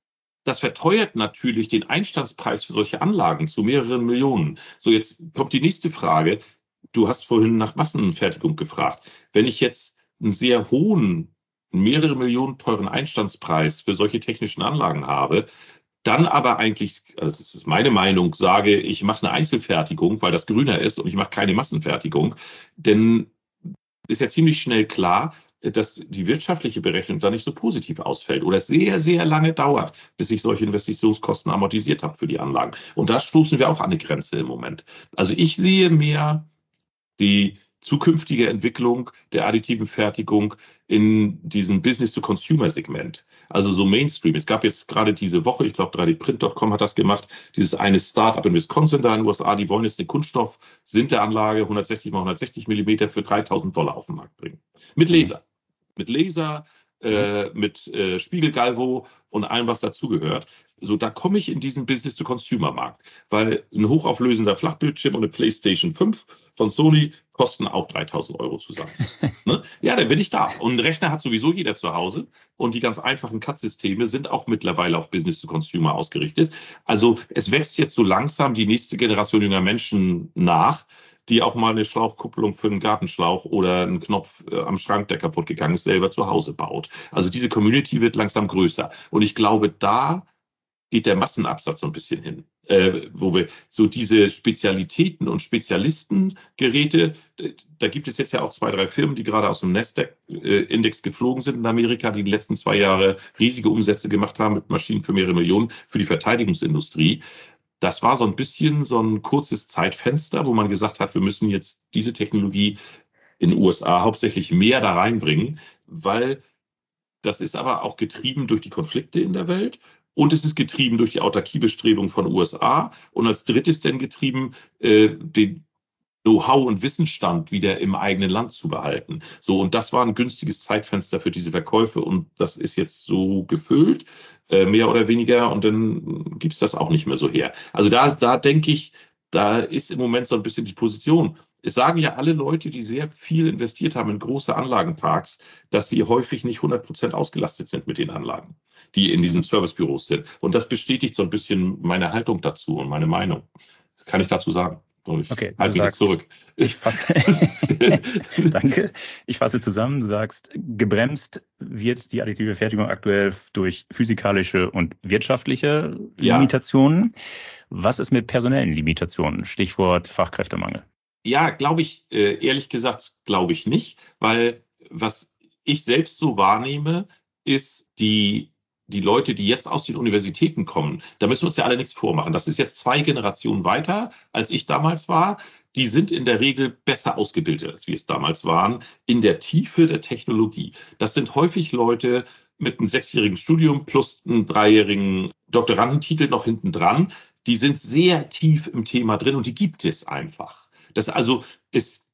Das verteuert natürlich den Einstandspreis für solche Anlagen zu mehreren Millionen. So, jetzt kommt die nächste Frage. Du hast vorhin nach Massenfertigung gefragt. Wenn ich jetzt einen sehr hohen, mehrere Millionen teuren Einstandspreis für solche technischen Anlagen habe, dann aber eigentlich, also das ist meine Meinung, sage, ich mache eine Einzelfertigung, weil das grüner ist und ich mache keine Massenfertigung, denn ist ja ziemlich schnell klar, dass die wirtschaftliche Berechnung da nicht so positiv ausfällt oder es sehr, sehr lange dauert, bis ich solche Investitionskosten amortisiert habe für die Anlagen. Und da stoßen wir auch an eine Grenze im Moment. Also ich sehe mehr die zukünftige Entwicklung der additiven Fertigung in diesem Business-to-Consumer-Segment. Also so Mainstream. Es gab jetzt gerade diese Woche, ich glaube 3dprint.com hat das gemacht, dieses eine Startup in Wisconsin da in den USA, die wollen jetzt eine Kunststoff-Sinteranlage 160 mal 160 Millimeter für $3.000 auf den Markt bringen. Mit Laser. Mit Laser, mit Spiegelgalvo und allem, was dazugehört. So, da komme ich in diesen Business-to-Consumer-Markt, weil ein hochauflösender Flachbildschirm und eine PlayStation 5 von Sony kosten auch 3.000 Euro zusammen. Ne? Ja, dann bin ich da. Und einen Rechner hat sowieso jeder zu Hause. Und die ganz einfachen CAD-Systeme sind auch mittlerweile auf Business-to-Consumer ausgerichtet. Also es wächst jetzt so langsam die nächste Generation junger Menschen nach, die auch mal eine Schlauchkupplung für einen Gartenschlauch oder einen Knopf am Schrank, der kaputt gegangen ist, selber zu Hause baut. Also diese Community wird langsam größer. Und ich glaube, da geht der Massenabsatz so ein bisschen hin, wo wir so diese Spezialitäten und Spezialistengeräte, da gibt es jetzt ja auch 2, 3 Firmen, die gerade aus dem Nasdaq-Index geflogen sind in Amerika, die letzten 2 Jahre riesige Umsätze gemacht haben mit Maschinen für mehrere Millionen für die Verteidigungsindustrie. Das war so ein bisschen so ein kurzes Zeitfenster, wo man gesagt hat, wir müssen jetzt diese Technologie in den USA hauptsächlich mehr da reinbringen, weil das ist aber auch getrieben durch die Konflikte in der Welt und es ist getrieben durch die Autarkiebestrebungen von USA und als drittes dann getrieben, den Know-how und Wissensstand wieder im eigenen Land zu behalten. So, und das war ein günstiges Zeitfenster für diese Verkäufe und das ist jetzt so gefüllt, mehr oder weniger, und dann gibt es das auch nicht mehr so her. Also da denke ich, da ist im Moment so ein bisschen die Position. Es sagen ja alle Leute, die sehr viel investiert haben in große Anlagenparks, dass sie häufig nicht 100% ausgelastet sind mit den Anlagen, die in diesen Servicebüros sind. Und das bestätigt so ein bisschen meine Haltung dazu und meine Meinung. Das kann ich dazu sagen. Ich Okay, halte mich jetzt zurück. Danke. Ich fasse zusammen. Du sagst, gebremst wird die additive Fertigung aktuell durch physikalische und wirtschaftliche Limitationen. Was ist mit personellen Limitationen? Stichwort Fachkräftemangel. Ja, glaube ich, ehrlich gesagt, glaube ich nicht, weil was ich selbst so wahrnehme, ist die Leute, die jetzt aus den Universitäten kommen, da müssen wir uns ja alle nichts vormachen. Das ist jetzt 2 Generationen weiter, als ich damals war. Die sind in der Regel besser ausgebildet, als wir es damals waren, in der Tiefe der Technologie. Das sind häufig Leute mit einem 6-jährigen Studium plus einem 3-jährigen Doktorandentitel noch hinten dran. Die sind sehr tief im Thema drin und die gibt es einfach. Es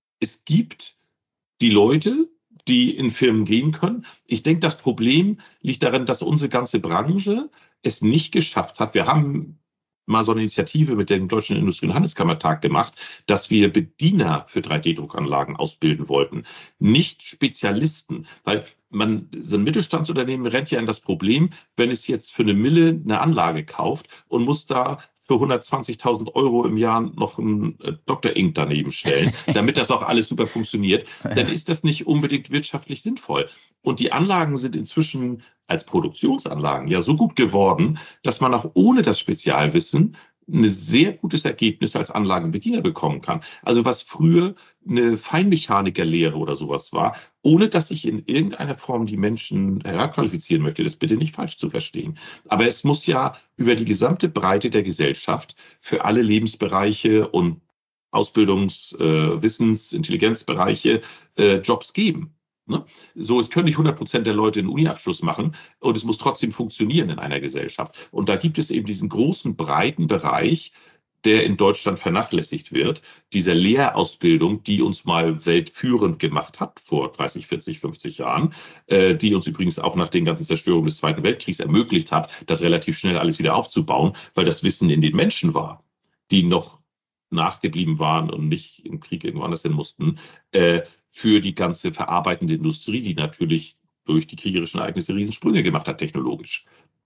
gibt die Leute, die in Firmen gehen können. Ich denke, das Problem liegt darin, dass unsere ganze Branche es nicht geschafft hat. Wir haben mal so eine Initiative mit dem Deutschen Industrie- und Handelskammertag gemacht, dass wir Bediener für 3D-Druckanlagen ausbilden wollten, nicht Spezialisten, weil so ein Mittelstandsunternehmen rennt ja in das Problem, wenn es jetzt für eine Mille eine Anlage kauft und muss da für 120.000 Euro im Jahr noch einen Dr. Ink daneben stellen, damit das auch alles super funktioniert, dann ist das nicht unbedingt wirtschaftlich sinnvoll. Und die Anlagen sind inzwischen als Produktionsanlagen ja so gut geworden, dass man auch ohne das Spezialwissen ein sehr gutes Ergebnis als Anlagenbediener bekommen kann. Also was früher eine Feinmechanikerlehre oder sowas war, ohne dass ich in irgendeiner Form die Menschen herabqualifizieren möchte, das bitte nicht falsch zu verstehen. Aber es muss ja über die gesamte Breite der Gesellschaft für alle Lebensbereiche und Ausbildungs-, Wissens-, Intelligenzbereiche Jobs geben. Ne? So, es können nicht 100% der Leute einen Uni-Abschluss machen und es muss trotzdem funktionieren in einer Gesellschaft. Und da gibt es eben diesen großen, breiten Bereich, der in Deutschland vernachlässigt wird, dieser Lehrausbildung, die uns mal weltführend gemacht hat vor 30, 40, 50 Jahren, die uns übrigens auch nach den ganzen Zerstörungen des Zweiten Weltkriegs ermöglicht hat, das relativ schnell alles wieder aufzubauen, weil das Wissen in den Menschen war, die noch nachgeblieben waren und nicht im Krieg irgendwo anders hin mussten, für die ganze verarbeitende Industrie, die natürlich durch die kriegerischen Ereignisse Riesensprünge gemacht hat, technologisch.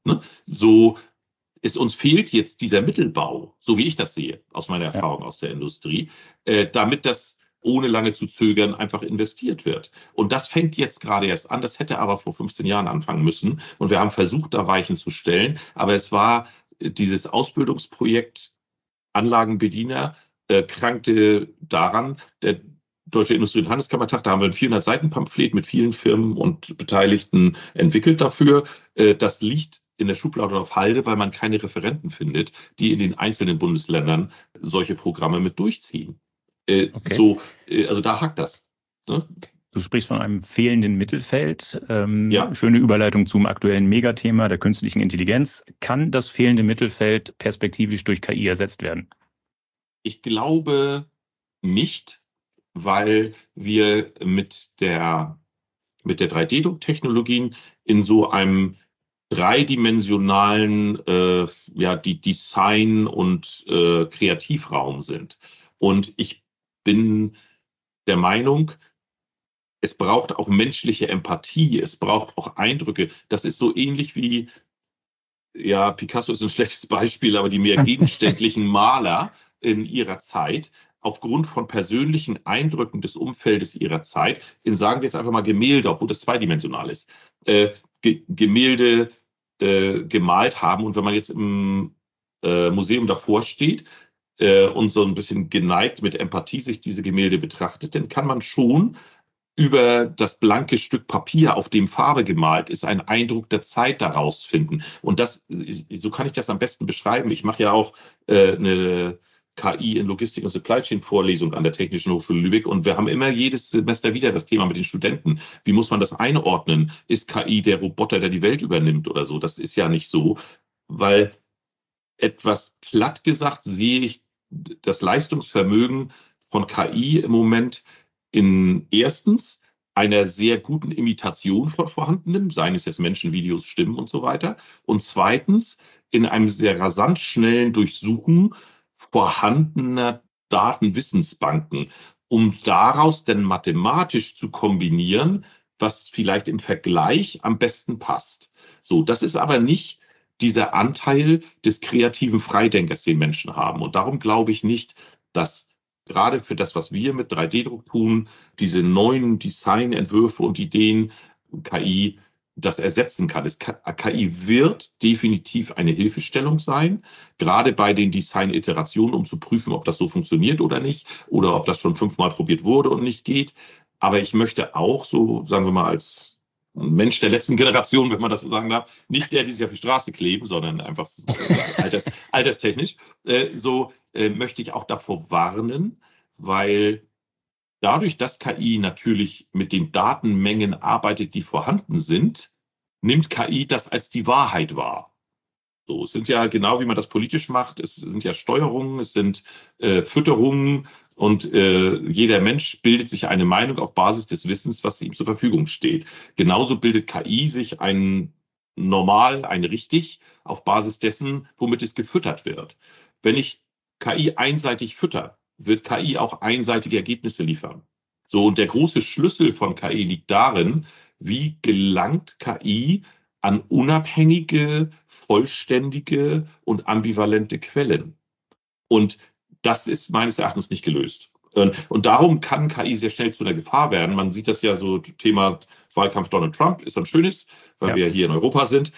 Ne? So, uns fehlt jetzt dieser Mittelbau, so wie ich das sehe, aus meiner Ja. Erfahrung aus der Industrie, damit das ohne lange zu zögern einfach investiert wird. Und das fängt jetzt gerade erst an. Das hätte aber vor 15 Jahren anfangen müssen. Und wir haben versucht, da Weichen zu stellen. Aber es war dieses Ausbildungsprojekt Anlagenbediener krankte daran, der Deutsche Industrie- und Handelskammertag, da haben wir ein 400-Seiten-Pamphlet mit vielen Firmen und Beteiligten entwickelt dafür. Das liegt in der Schublade auf Halde, weil man keine Referenten findet, die in den einzelnen Bundesländern solche Programme mit durchziehen. Okay. Also da hakt das. Ne? Du sprichst von einem fehlenden Mittelfeld. Ja, Schöne Überleitung zum aktuellen Megathema der künstlichen Intelligenz. Kann das fehlende Mittelfeld perspektivisch durch KI ersetzt werden? ich glaube nicht, weil wir mit der 3D-Drucktechnologien in so einem dreidimensionalen die Design- und Kreativraum sind. Und ich bin der Meinung, es braucht auch menschliche Empathie, es braucht auch Eindrücke. Das ist so ähnlich wie, ja, Picasso ist ein schlechtes Beispiel, aber die mehr gegenständlichen Maler in ihrer Zeit aufgrund von persönlichen Eindrücken des Umfeldes ihrer Zeit, sagen wir jetzt einfach mal Gemälde, obwohl das zweidimensional ist, Gemälde gemalt haben. Und wenn man jetzt im Museum davor steht und so ein bisschen geneigt mit Empathie sich diese Gemälde betrachtet, dann kann man schon über das blanke Stück Papier, auf dem Farbe gemalt ist, einen Eindruck der Zeit daraus finden. Und so kann ich das am besten beschreiben. Ich mache ja auch eine KI in Logistik und Supply Chain Vorlesung an der Technischen Hochschule Lübeck und wir haben immer jedes Semester wieder das Thema mit den Studenten. Wie muss man das einordnen? Ist KI der Roboter, der die Welt übernimmt oder so? Das ist ja nicht so, weil etwas platt gesagt sehe ich das Leistungsvermögen von KI im Moment in erstens einer sehr guten Imitation von Vorhandenem, seien es jetzt Menschen, Videos, Stimmen und so weiter. Und zweitens in einem sehr rasant schnellen Durchsuchen vorhandener Datenwissensbanken, um daraus dann mathematisch zu kombinieren, was vielleicht im Vergleich am besten passt. So, das ist aber nicht dieser Anteil des kreativen Freidenkers, den Menschen haben. Und darum glaube ich nicht, dass gerade für das, was wir mit 3D-Druck tun, diese neuen Designentwürfe und Ideen, KI das ersetzen kann. KI wird definitiv eine Hilfestellung sein, gerade bei den Design-Iterationen, um zu prüfen, ob das so funktioniert oder nicht, oder ob das schon 5-mal probiert wurde und nicht geht. Aber ich möchte auch so, sagen wir mal, als Mensch der letzten Generation, wenn man das so sagen darf, nicht der, die sich auf die Straße kleben, sondern einfach alterstechnisch, möchte ich auch davor warnen, weil dadurch, dass KI natürlich mit den Datenmengen arbeitet, die vorhanden sind, nimmt KI das als die Wahrheit wahr. So, es sind ja genau, wie man das politisch macht, es sind ja Steuerungen, es sind Fütterungen und jeder Mensch bildet sich eine Meinung auf Basis des Wissens, was ihm zur Verfügung steht. Genauso bildet KI sich ein normal, ein richtig auf Basis dessen, womit es gefüttert wird. Wenn ich KI einseitig fütter, wird KI auch einseitige Ergebnisse liefern. So, und der große Schlüssel von KI liegt darin, wie gelangt KI an unabhängige, vollständige und ambivalente Quellen. Und das ist meines Erachtens nicht gelöst. Und darum kann KI sehr schnell zu einer Gefahr werden. Man sieht das ja so, Thema Wahlkampf Donald Trump ist am schönsten, weil Ja. wir hier in Europa sind.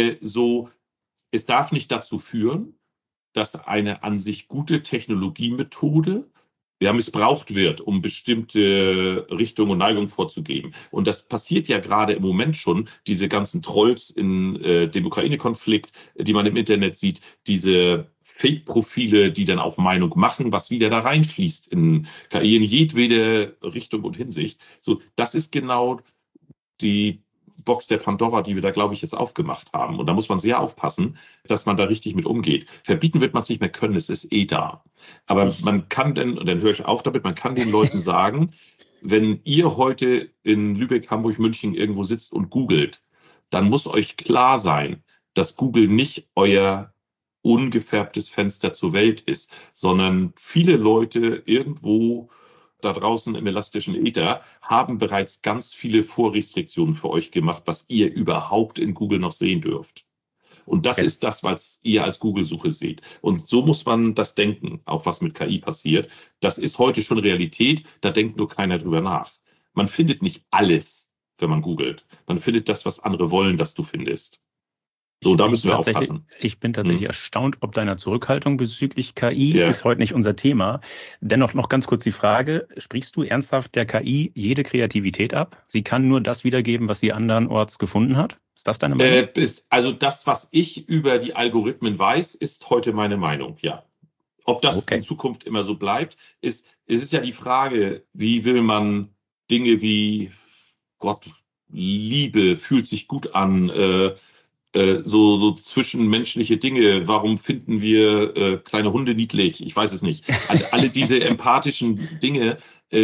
Es darf nicht dazu führen, dass eine an sich gute Technologiemethode missbraucht wird, um bestimmte Richtungen und Neigungen vorzugeben. Und das passiert ja gerade im Moment schon, diese ganzen Trolls in dem Ukraine-Konflikt, die man im Internet sieht, diese Fake-Profile, die dann auch Meinung machen, was wieder da reinfließt in KI in jedwede Richtung und Hinsicht. So, das ist genau die Box der Pandora, die wir da, glaube ich, jetzt aufgemacht haben. Und da muss man sehr aufpassen, dass man da richtig mit umgeht. Verbieten wird man es nicht mehr können, es ist eh da. Aber man kann denn, und dann höre ich auf damit, man kann den Leuten sagen, wenn ihr heute in Lübeck, Hamburg, München irgendwo sitzt und googelt, dann muss euch klar sein, dass Google nicht euer ungefärbtes Fenster zur Welt ist, sondern viele Leute irgendwo da draußen im elastischen Äther haben bereits ganz viele Vorrestriktionen für euch gemacht, was ihr überhaupt in Google noch sehen dürft. Und das ist das, was ihr als Google-Suche seht. Und so muss man das denken, auch was mit KI passiert. Das ist heute schon Realität, da denkt nur keiner drüber nach. Man findet nicht alles, wenn man googelt. Man findet das, was andere wollen, dass du findest. So, da müssen wir aufpassen. Ich bin tatsächlich erstaunt, ob deiner Zurückhaltung bezüglich KI Ja. ist heute nicht unser Thema. Dennoch noch ganz kurz die Frage, sprichst du ernsthaft der KI jede Kreativität ab? Sie kann nur das wiedergeben, was sie andernorts gefunden hat? Ist das deine Meinung? Also das, was ich über die Algorithmen weiß, ist heute meine Meinung, ja. Ob das in Zukunft immer so bleibt, es ist ja die Frage, wie will man Dinge wie Gott, Liebe fühlt sich gut an, so zwischenmenschliche Dinge. Warum finden wir kleine Hunde niedlich? Ich weiß es nicht. Alle diese empathischen Dinge,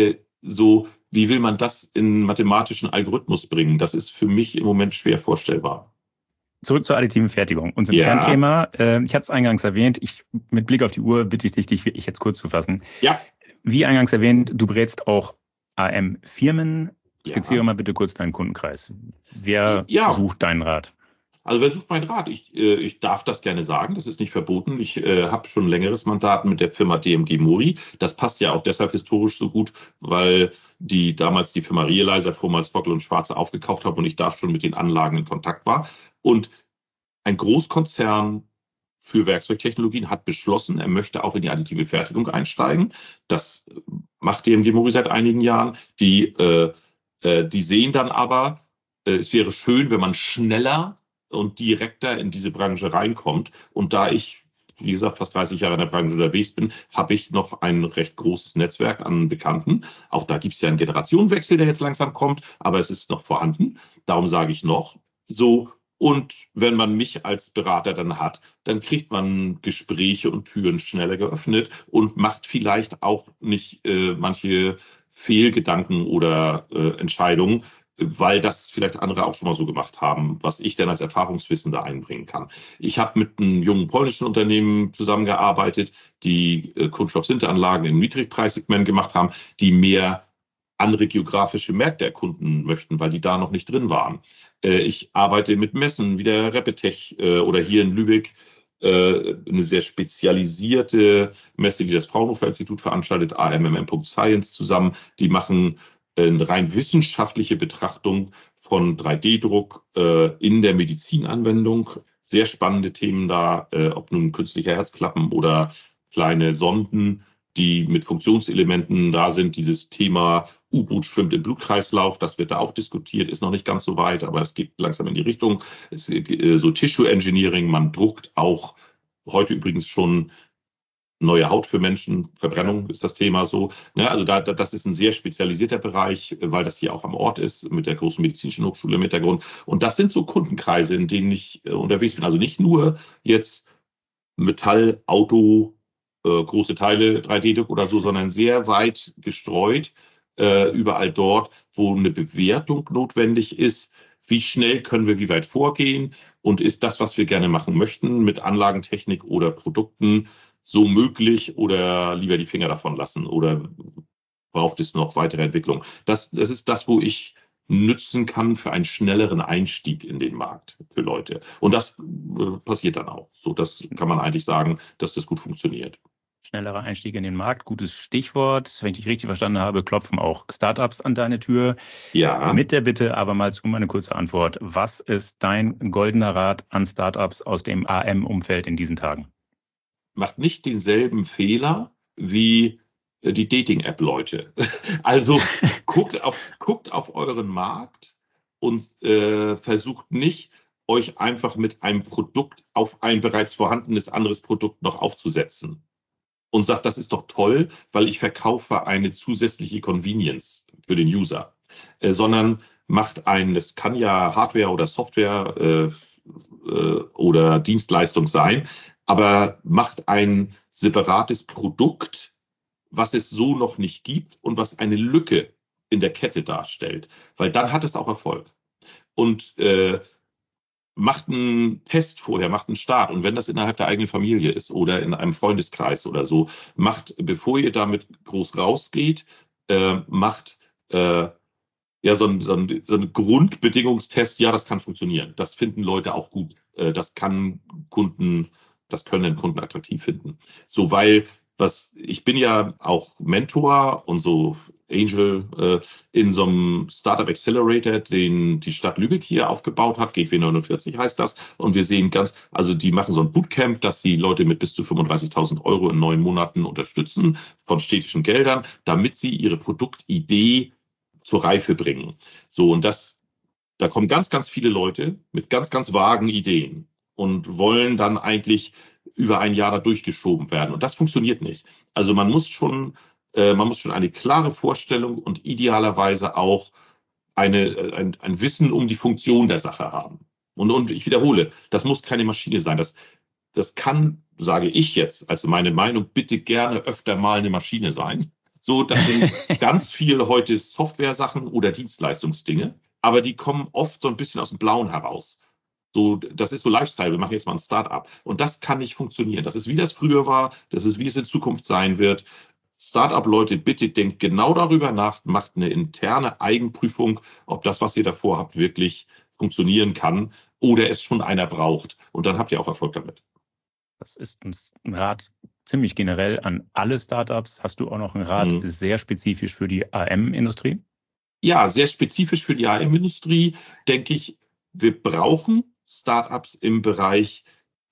so wie will man das in mathematischen Algorithmus bringen? Das ist für mich im Moment schwer vorstellbar. Zurück zur additiven Fertigung. Unser Kernthema, ich hatte es eingangs erwähnt, mit Blick auf die Uhr bitte ich dich wirklich jetzt kurz zu fassen. Ja. Wie eingangs erwähnt, du berätst auch AM-Firmen. Skizziere mal bitte kurz deinen Kundenkreis. Wer sucht deinen Rat? Also wer sucht meinen Rat? Ich darf das gerne sagen, das ist nicht verboten. Ich habe schon ein längeres Mandat mit der Firma DMG Mori. Das passt ja auch deshalb historisch so gut, weil die damals die Firma Realizer, vormals Vogel und Schwarze, aufgekauft haben und ich da schon mit den Anlagen in Kontakt war. Und ein Großkonzern für Werkzeugtechnologien hat beschlossen, er möchte auch in die additive Fertigung einsteigen. Das macht DMG Mori seit einigen Jahren. Die sehen dann aber, es wäre schön, wenn man schneller und direkter in diese Branche reinkommt. Und da ich, wie gesagt, fast 30 Jahre in der Branche unterwegs bin, habe ich noch ein recht großes Netzwerk an Bekannten. Auch da gibt es ja einen Generationenwechsel, der jetzt langsam kommt, aber es ist noch vorhanden. Darum sage ich noch. So, und wenn man mich als Berater dann hat, dann kriegt man Gespräche und Türen schneller geöffnet und macht vielleicht auch nicht manche Fehlgedanken oder Entscheidungen, weil das vielleicht andere auch schon mal so gemacht haben, was ich dann als Erfahrungswissen da einbringen kann. Ich habe mit einem jungen polnischen Unternehmen zusammengearbeitet, die Kunststoffsinteranlagen im Niedrigpreissegment gemacht haben, die mehr andere geografische Märkte erkunden möchten, weil die da noch nicht drin waren. Ich arbeite mit Messen wie der Repetech oder hier in Lübeck, eine sehr spezialisierte Messe, die das Fraunhofer Institut veranstaltet, AMMM.Science zusammen. Die machen eine rein wissenschaftliche Betrachtung von 3D-Druck in der Medizinanwendung. Sehr spannende Themen da, ob nun künstliche Herzklappen oder kleine Sonden, die mit Funktionselementen da sind. Dieses Thema U-Boot schwimmt im Blutkreislauf, das wird da auch diskutiert, ist noch nicht ganz so weit, aber es geht langsam in die Richtung. So Tissue Engineering, man druckt auch heute übrigens schon neue Haut für Menschen, Verbrennung ist das Thema so. Ja, also das ist ein sehr spezialisierter Bereich, weil das hier auch am Ort ist, mit der großen medizinischen Hochschule im Hintergrund. Und das sind so Kundenkreise, in denen ich unterwegs bin. Also nicht nur jetzt Metall, Auto, große Teile, 3D-Druck oder so, sondern sehr weit gestreut, überall dort, wo eine Bewertung notwendig ist. Wie schnell können wir wie weit vorgehen? Und ist das, was wir gerne machen möchten, mit Anlagentechnik oder Produkten, so möglich oder lieber die Finger davon lassen? Oder braucht es noch weitere Entwicklung? Das ist das, wo ich nützen kann für einen schnelleren Einstieg in den Markt für Leute. Und das passiert dann auch. So, das kann man eigentlich sagen, dass das gut funktioniert. Schnellerer Einstieg in den Markt, gutes Stichwort. Wenn ich dich richtig verstanden habe, klopfen auch Startups an deine Tür. Ja. Mit der Bitte abermals um eine kurze Antwort. Was ist dein goldener Rat an Startups aus dem AM-Umfeld in diesen Tagen? Macht nicht denselben Fehler wie die Dating-App-Leute. Also guckt auf euren Markt und versucht nicht, euch einfach mit einem Produkt auf ein bereits vorhandenes anderes Produkt noch aufzusetzen. Und sagt, das ist doch toll, weil ich verkaufe eine zusätzliche Convenience für den User. Sondern macht das kann ja Hardware oder Software oder Dienstleistung sein, aber macht ein separates Produkt, was es so noch nicht gibt und was eine Lücke in der Kette darstellt. Weil dann hat es auch Erfolg. Und macht einen Test vorher, macht einen Start. Und wenn das innerhalb der eigenen Familie ist oder in einem Freundeskreis oder so, bevor ihr damit groß rausgeht, macht so einen Grundbedingungstest. Ja, das kann funktionieren. Das finden Leute auch gut. Das können Kunden attraktiv finden. So, weil ich bin ja auch Mentor und so Angel in so einem Startup Accelerator, den die Stadt Lübeck hier aufgebaut hat. Gateway 49 heißt das. Und wir sehen also die machen so ein Bootcamp, dass sie Leute mit bis zu 35.000 Euro in 9 Monaten unterstützen von städtischen Geldern, damit sie ihre Produktidee zur Reife bringen. So, und da kommen ganz, ganz viele Leute mit ganz, ganz vagen Ideen und wollen dann eigentlich über ein Jahr da durchgeschoben werden. Und das funktioniert nicht. Also man muss schon eine klare Vorstellung und idealerweise auch ein Wissen um die Funktion der Sache haben. Und ich wiederhole, das muss keine Maschine sein. Das kann, sage ich jetzt, also meine Meinung, bitte gerne öfter mal eine Maschine sein. So, das sind ganz viele heute Software-Sachen oder Dienstleistungsdinge, aber die kommen oft so ein bisschen aus dem Blauen heraus. So, das ist so Lifestyle, wir machen jetzt mal ein Start-up. Und das kann nicht funktionieren. Das ist, wie das früher war, das ist, wie es in Zukunft sein wird. Start-up-Leute, bitte denkt genau darüber nach, macht eine interne Eigenprüfung, ob das, was ihr davor habt, wirklich funktionieren kann oder es schon einer braucht. Und dann habt ihr auch Erfolg damit. Das ist ein Rat ziemlich generell an alle Startups. Hast du auch noch einen Rat sehr spezifisch für die AM-Industrie? Ja, sehr spezifisch für die AM-Industrie denke ich, wir brauchen Startups im Bereich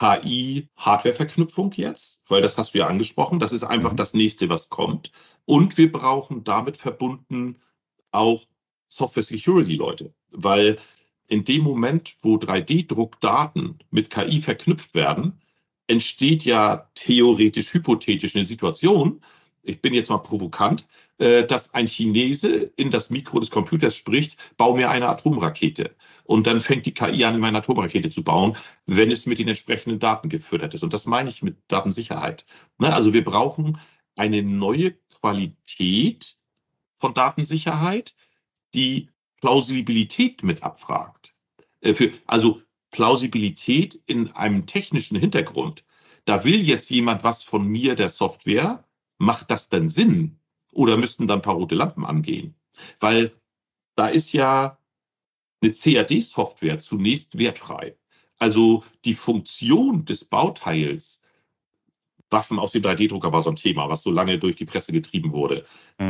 KI-Hardware-Verknüpfung jetzt, weil das hast du ja angesprochen. Das ist einfach das nächste, was kommt. Und wir brauchen damit verbunden auch Software-Security-Leute, weil in dem Moment, wo 3D-Druckdaten mit KI verknüpft werden, entsteht ja theoretisch, hypothetisch eine Situation, ich bin jetzt mal provokant, dass ein Chinese in das Mikro des Computers spricht, bau mir eine Atomrakete. Und dann fängt die KI an, eine Atomrakete zu bauen, wenn es mit den entsprechenden Daten gefüttert ist. Und das meine ich mit Datensicherheit. Ne? Also wir brauchen eine neue Qualität von Datensicherheit, die Plausibilität mit abfragt. Also Plausibilität in einem technischen Hintergrund. Da will jetzt jemand was von mir, der Software. Macht das denn Sinn? Oder müssten dann ein paar rote Lampen angehen? Weil da ist ja eine CAD-Software zunächst wertfrei. Also die Funktion des Bauteils, Waffen aus dem 3D-Drucker war so ein Thema, was so lange durch die Presse getrieben wurde,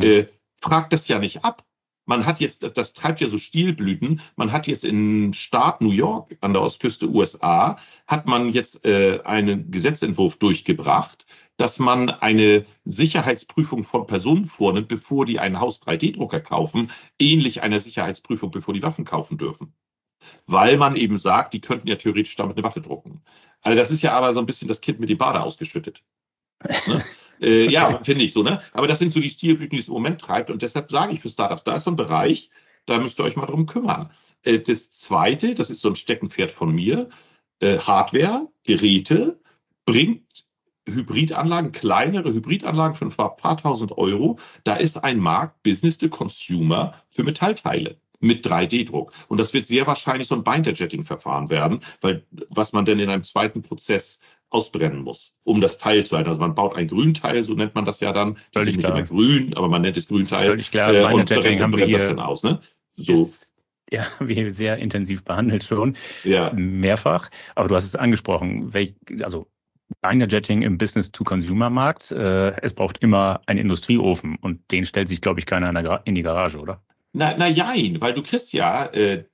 fragt das ja nicht ab. Man hat jetzt, das treibt ja so Stilblüten, man hat jetzt im Staat New York an der Ostküste USA, hat man jetzt einen Gesetzentwurf durchgebracht, dass man eine Sicherheitsprüfung von Personen vornimmt, bevor die einen Haus 3D-Drucker kaufen, ähnlich einer Sicherheitsprüfung, bevor die Waffen kaufen dürfen. Weil man eben sagt, die könnten ja theoretisch damit eine Waffe drucken. Also das ist ja aber so ein bisschen das Kind mit dem Bade ausgeschüttet. Ne? Okay. Ja, finde ich so, ne? Aber das sind so die Stilblüten, die es im Moment treibt. Und deshalb sage ich für Startups, da ist so ein Bereich, da müsst ihr euch mal drum kümmern. Das Zweite, das ist so ein Steckenpferd von mir, Hardware, Geräte, bringt Hybridanlagen, kleinere Hybridanlagen für ein paar tausend Euro. Da ist ein Markt, Business to Consumer, für Metallteile mit 3D-Druck. Und das wird sehr wahrscheinlich so ein Binder-Jetting-Verfahren werden, weil was man denn in einem zweiten Prozess ausbrennen muss, um das Teil zu halten. Also man baut ein Grünteil, so nennt man das ja dann. Die sind nicht immer grün, aber man nennt es Grünteil. Völlig klar, und brennt das dann aus. Ne? So. Ja, wir sehr intensiv behandelt schon. Ja. Mehrfach. Aber du hast es angesprochen. Also Binder-Jetting im Business-to-Consumer-Markt. Es braucht immer einen Industrieofen und den stellt sich, glaube ich, keiner in die Garage, oder? Jein, weil du kriegst ja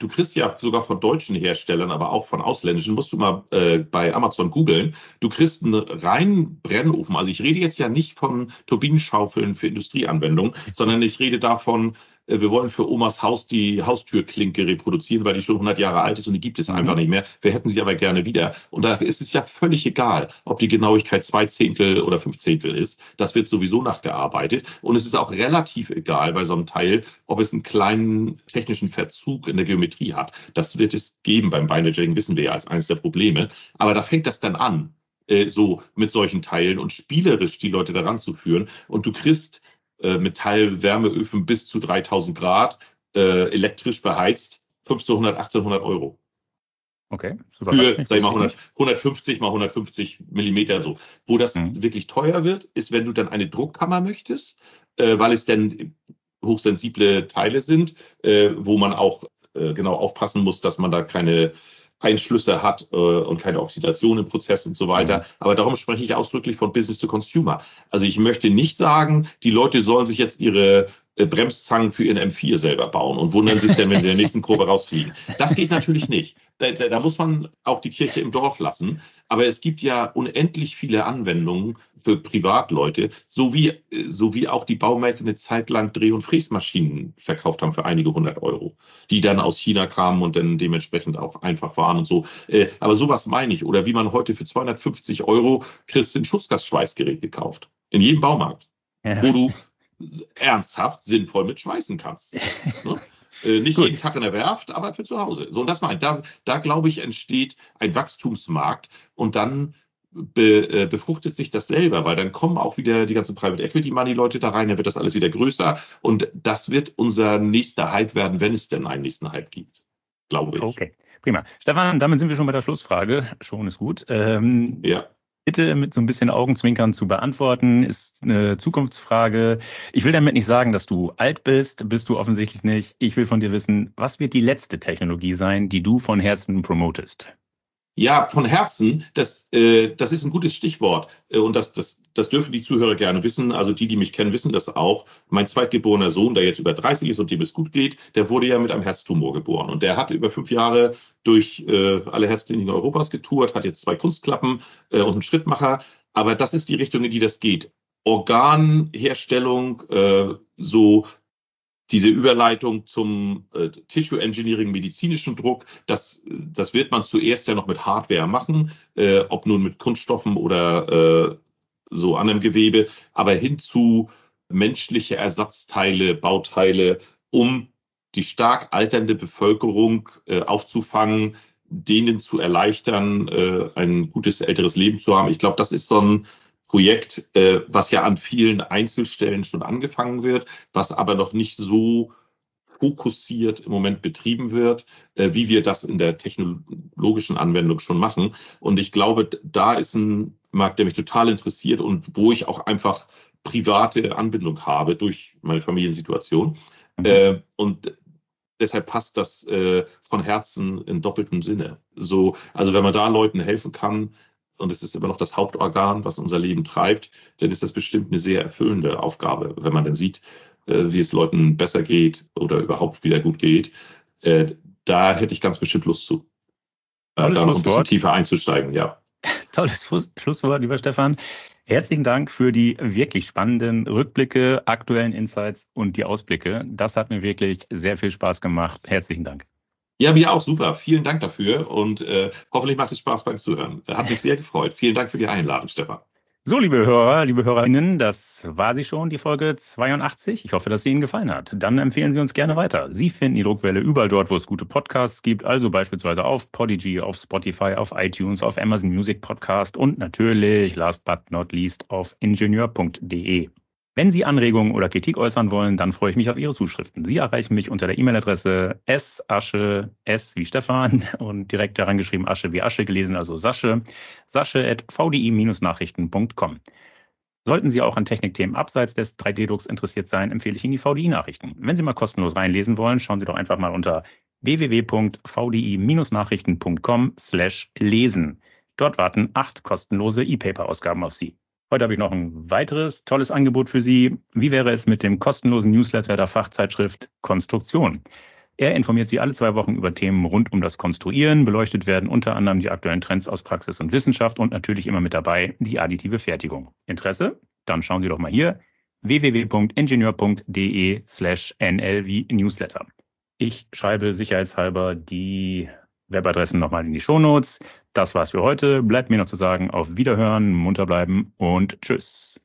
sogar von deutschen Herstellern, aber auch von ausländischen, musst du mal bei Amazon googeln, du kriegst einen reinen Brennofen. Also ich rede jetzt ja nicht von Turbinenschaufeln für Industrieanwendungen, sondern ich rede davon, wir wollen für Omas Haus die Haustürklinke reproduzieren, weil die schon 100 Jahre alt ist und die gibt es einfach nicht mehr. Wir hätten sie aber gerne wieder. Und da ist es ja völlig egal, ob die Genauigkeit 2/10 oder 5/10 ist. Das wird sowieso nachgearbeitet. Und es ist auch relativ egal bei so einem Teil, ob es einen kleinen technischen Verzug in der Geometrie hat. Das wird es geben beim Binder-Jetting, wissen wir ja als eines der Probleme. Aber da fängt das dann an, so mit solchen Teilen und spielerisch die Leute daran zu führen. Und du kriegst Metallwärmeöfen bis zu 3000 Grad, elektrisch beheizt, 1500, 1800 Euro. Okay, super. Für, sag ich mal, 150 mal 150 Millimeter so. Wo das wirklich teuer wird, ist, wenn du dann eine Druckkammer möchtest, weil es dann hochsensible Teile sind, wo man auch genau aufpassen muss, dass man da keine Einschlüsse hat und keine Oxidation im Prozess und so weiter. Aber darum spreche ich ausdrücklich von Business to Consumer. Also ich möchte nicht sagen, die Leute sollen sich jetzt ihre Bremszangen für ihren M4 selber bauen und wundern sich dann, wenn sie in der nächsten Kurve rausfliegen. Das geht natürlich nicht. Da muss man auch die Kirche im Dorf lassen. Aber es gibt ja unendlich viele Anwendungen für Privatleute, so wie auch die Baumärkte eine Zeit lang Dreh- und Fräsmaschinen verkauft haben für einige 100 €, die dann aus China kamen und dann dementsprechend auch einfach waren und so. Aber sowas meine ich. Oder wie man heute für 250 € kriegst du ein Schutzgasschweißgerät gekauft. In jedem Baumarkt. Ja. Wo du ernsthaft sinnvoll mit schweißen kannst. Ne? Nicht Gut. jeden Tag in der Werft, aber für zu Hause. So, und das meine ich. Da glaube ich, entsteht ein Wachstumsmarkt und dann befruchtet sich das selber, weil dann kommen auch wieder die ganzen Private Equity Money Leute da rein, dann wird das alles wieder größer und das wird unser nächster Hype werden, wenn es denn einen nächsten Hype gibt, glaube ich. Okay, prima. Stefan, damit sind wir schon bei der Schlussfrage. Schon ist gut. Ja. Bitte mit so ein bisschen Augenzwinkern zu beantworten, ist eine Zukunftsfrage. Ich will damit nicht sagen, dass du alt bist du offensichtlich nicht. Ich will von dir wissen, was wird die letzte Technologie sein, die du von Herzen promotest? Ja, von Herzen, das ist ein gutes Stichwort. Und das dürfen die Zuhörer gerne wissen. Also die mich kennen, wissen das auch. Mein zweitgeborener Sohn, der jetzt über 30 ist und dem es gut geht, der wurde ja mit einem Herztumor geboren. Und der hat über 5 Jahre durch alle Herzkliniken Europas getourt, hat jetzt 2 Kunstklappen und einen Schrittmacher. Aber das ist die Richtung, in die das geht. Organherstellung, so diese Überleitung zum Tissue Engineering, medizinischen Druck, das wird man zuerst ja noch mit Hardware machen, ob nun mit Kunststoffen oder so anderem Gewebe, aber hin zu menschliche Ersatzteile, Bauteile, um die stark alternde Bevölkerung aufzufangen, denen zu erleichtern, ein gutes älteres Leben zu haben. Ich glaube, das ist so ein Projekt, was ja an vielen Einzelstellen schon angefangen wird, was aber noch nicht so fokussiert im Moment betrieben wird, wie wir das in der technologischen Anwendung schon machen. Und ich glaube, da ist ein Markt, der mich total interessiert und wo ich auch einfach private Anbindung habe durch meine Familiensituation. Und deshalb passt das von Herzen in doppeltem Sinne. So, also wenn man da Leuten helfen kann, und es ist immer noch das Hauptorgan, was unser Leben treibt, dann ist das bestimmt eine sehr erfüllende Aufgabe, wenn man dann sieht, wie es Leuten besser geht oder überhaupt wieder gut geht. Da hätte ich ganz bestimmt Lust zu, da noch ein bisschen tiefer einzusteigen, ja. Tolles Schlusswort, lieber Stefan. Herzlichen Dank für die wirklich spannenden Rückblicke, aktuellen Insights und die Ausblicke. Das hat mir wirklich sehr viel Spaß gemacht. Herzlichen Dank. Ja, mir auch super. Vielen Dank dafür und hoffentlich macht es Spaß beim Zuhören. Hat mich sehr gefreut. Vielen Dank für die Einladung, Stefan. So, liebe Hörer, liebe Hörerinnen, das war sie schon, die Folge 82. Ich hoffe, dass sie Ihnen gefallen hat. Dann empfehlen Sie uns gerne weiter. Sie finden die Druckwelle überall dort, wo es gute Podcasts gibt, also beispielsweise auf Podigy, auf Spotify, auf iTunes, auf Amazon Music Podcast und natürlich, last but not least, auf ingenieur.de. Wenn Sie Anregungen oder Kritik äußern wollen, dann freue ich mich auf Ihre Zuschriften. Sie erreichen mich unter der E-Mail-Adresse sasche, S wie Stefan und direkt daran geschrieben Asche wie Asche gelesen, also sasche@vdi-nachrichten.com. Sollten Sie auch an Technikthemen abseits des 3D-Drucks interessiert sein, empfehle ich Ihnen die VDI-Nachrichten. Wenn Sie mal kostenlos reinlesen wollen, schauen Sie doch einfach mal unter www.vdi-nachrichten.com/lesen. Dort warten 8 kostenlose E-Paper-Ausgaben auf Sie. Heute habe ich noch ein weiteres tolles Angebot für Sie. Wie wäre es mit dem kostenlosen Newsletter der Fachzeitschrift Konstruktion? Er informiert Sie alle 2 Wochen über Themen rund um das Konstruieren. Beleuchtet werden unter anderem die aktuellen Trends aus Praxis und Wissenschaft und natürlich immer mit dabei die additive Fertigung. Interesse? Dann schauen Sie doch mal hier www.ingenieur.de/nl wie Newsletter. Ich schreibe sicherheitshalber die Webadressen nochmal in die Shownotes. Das war's für heute. Bleibt mir noch zu sagen, auf Wiederhören, munter bleiben und tschüss.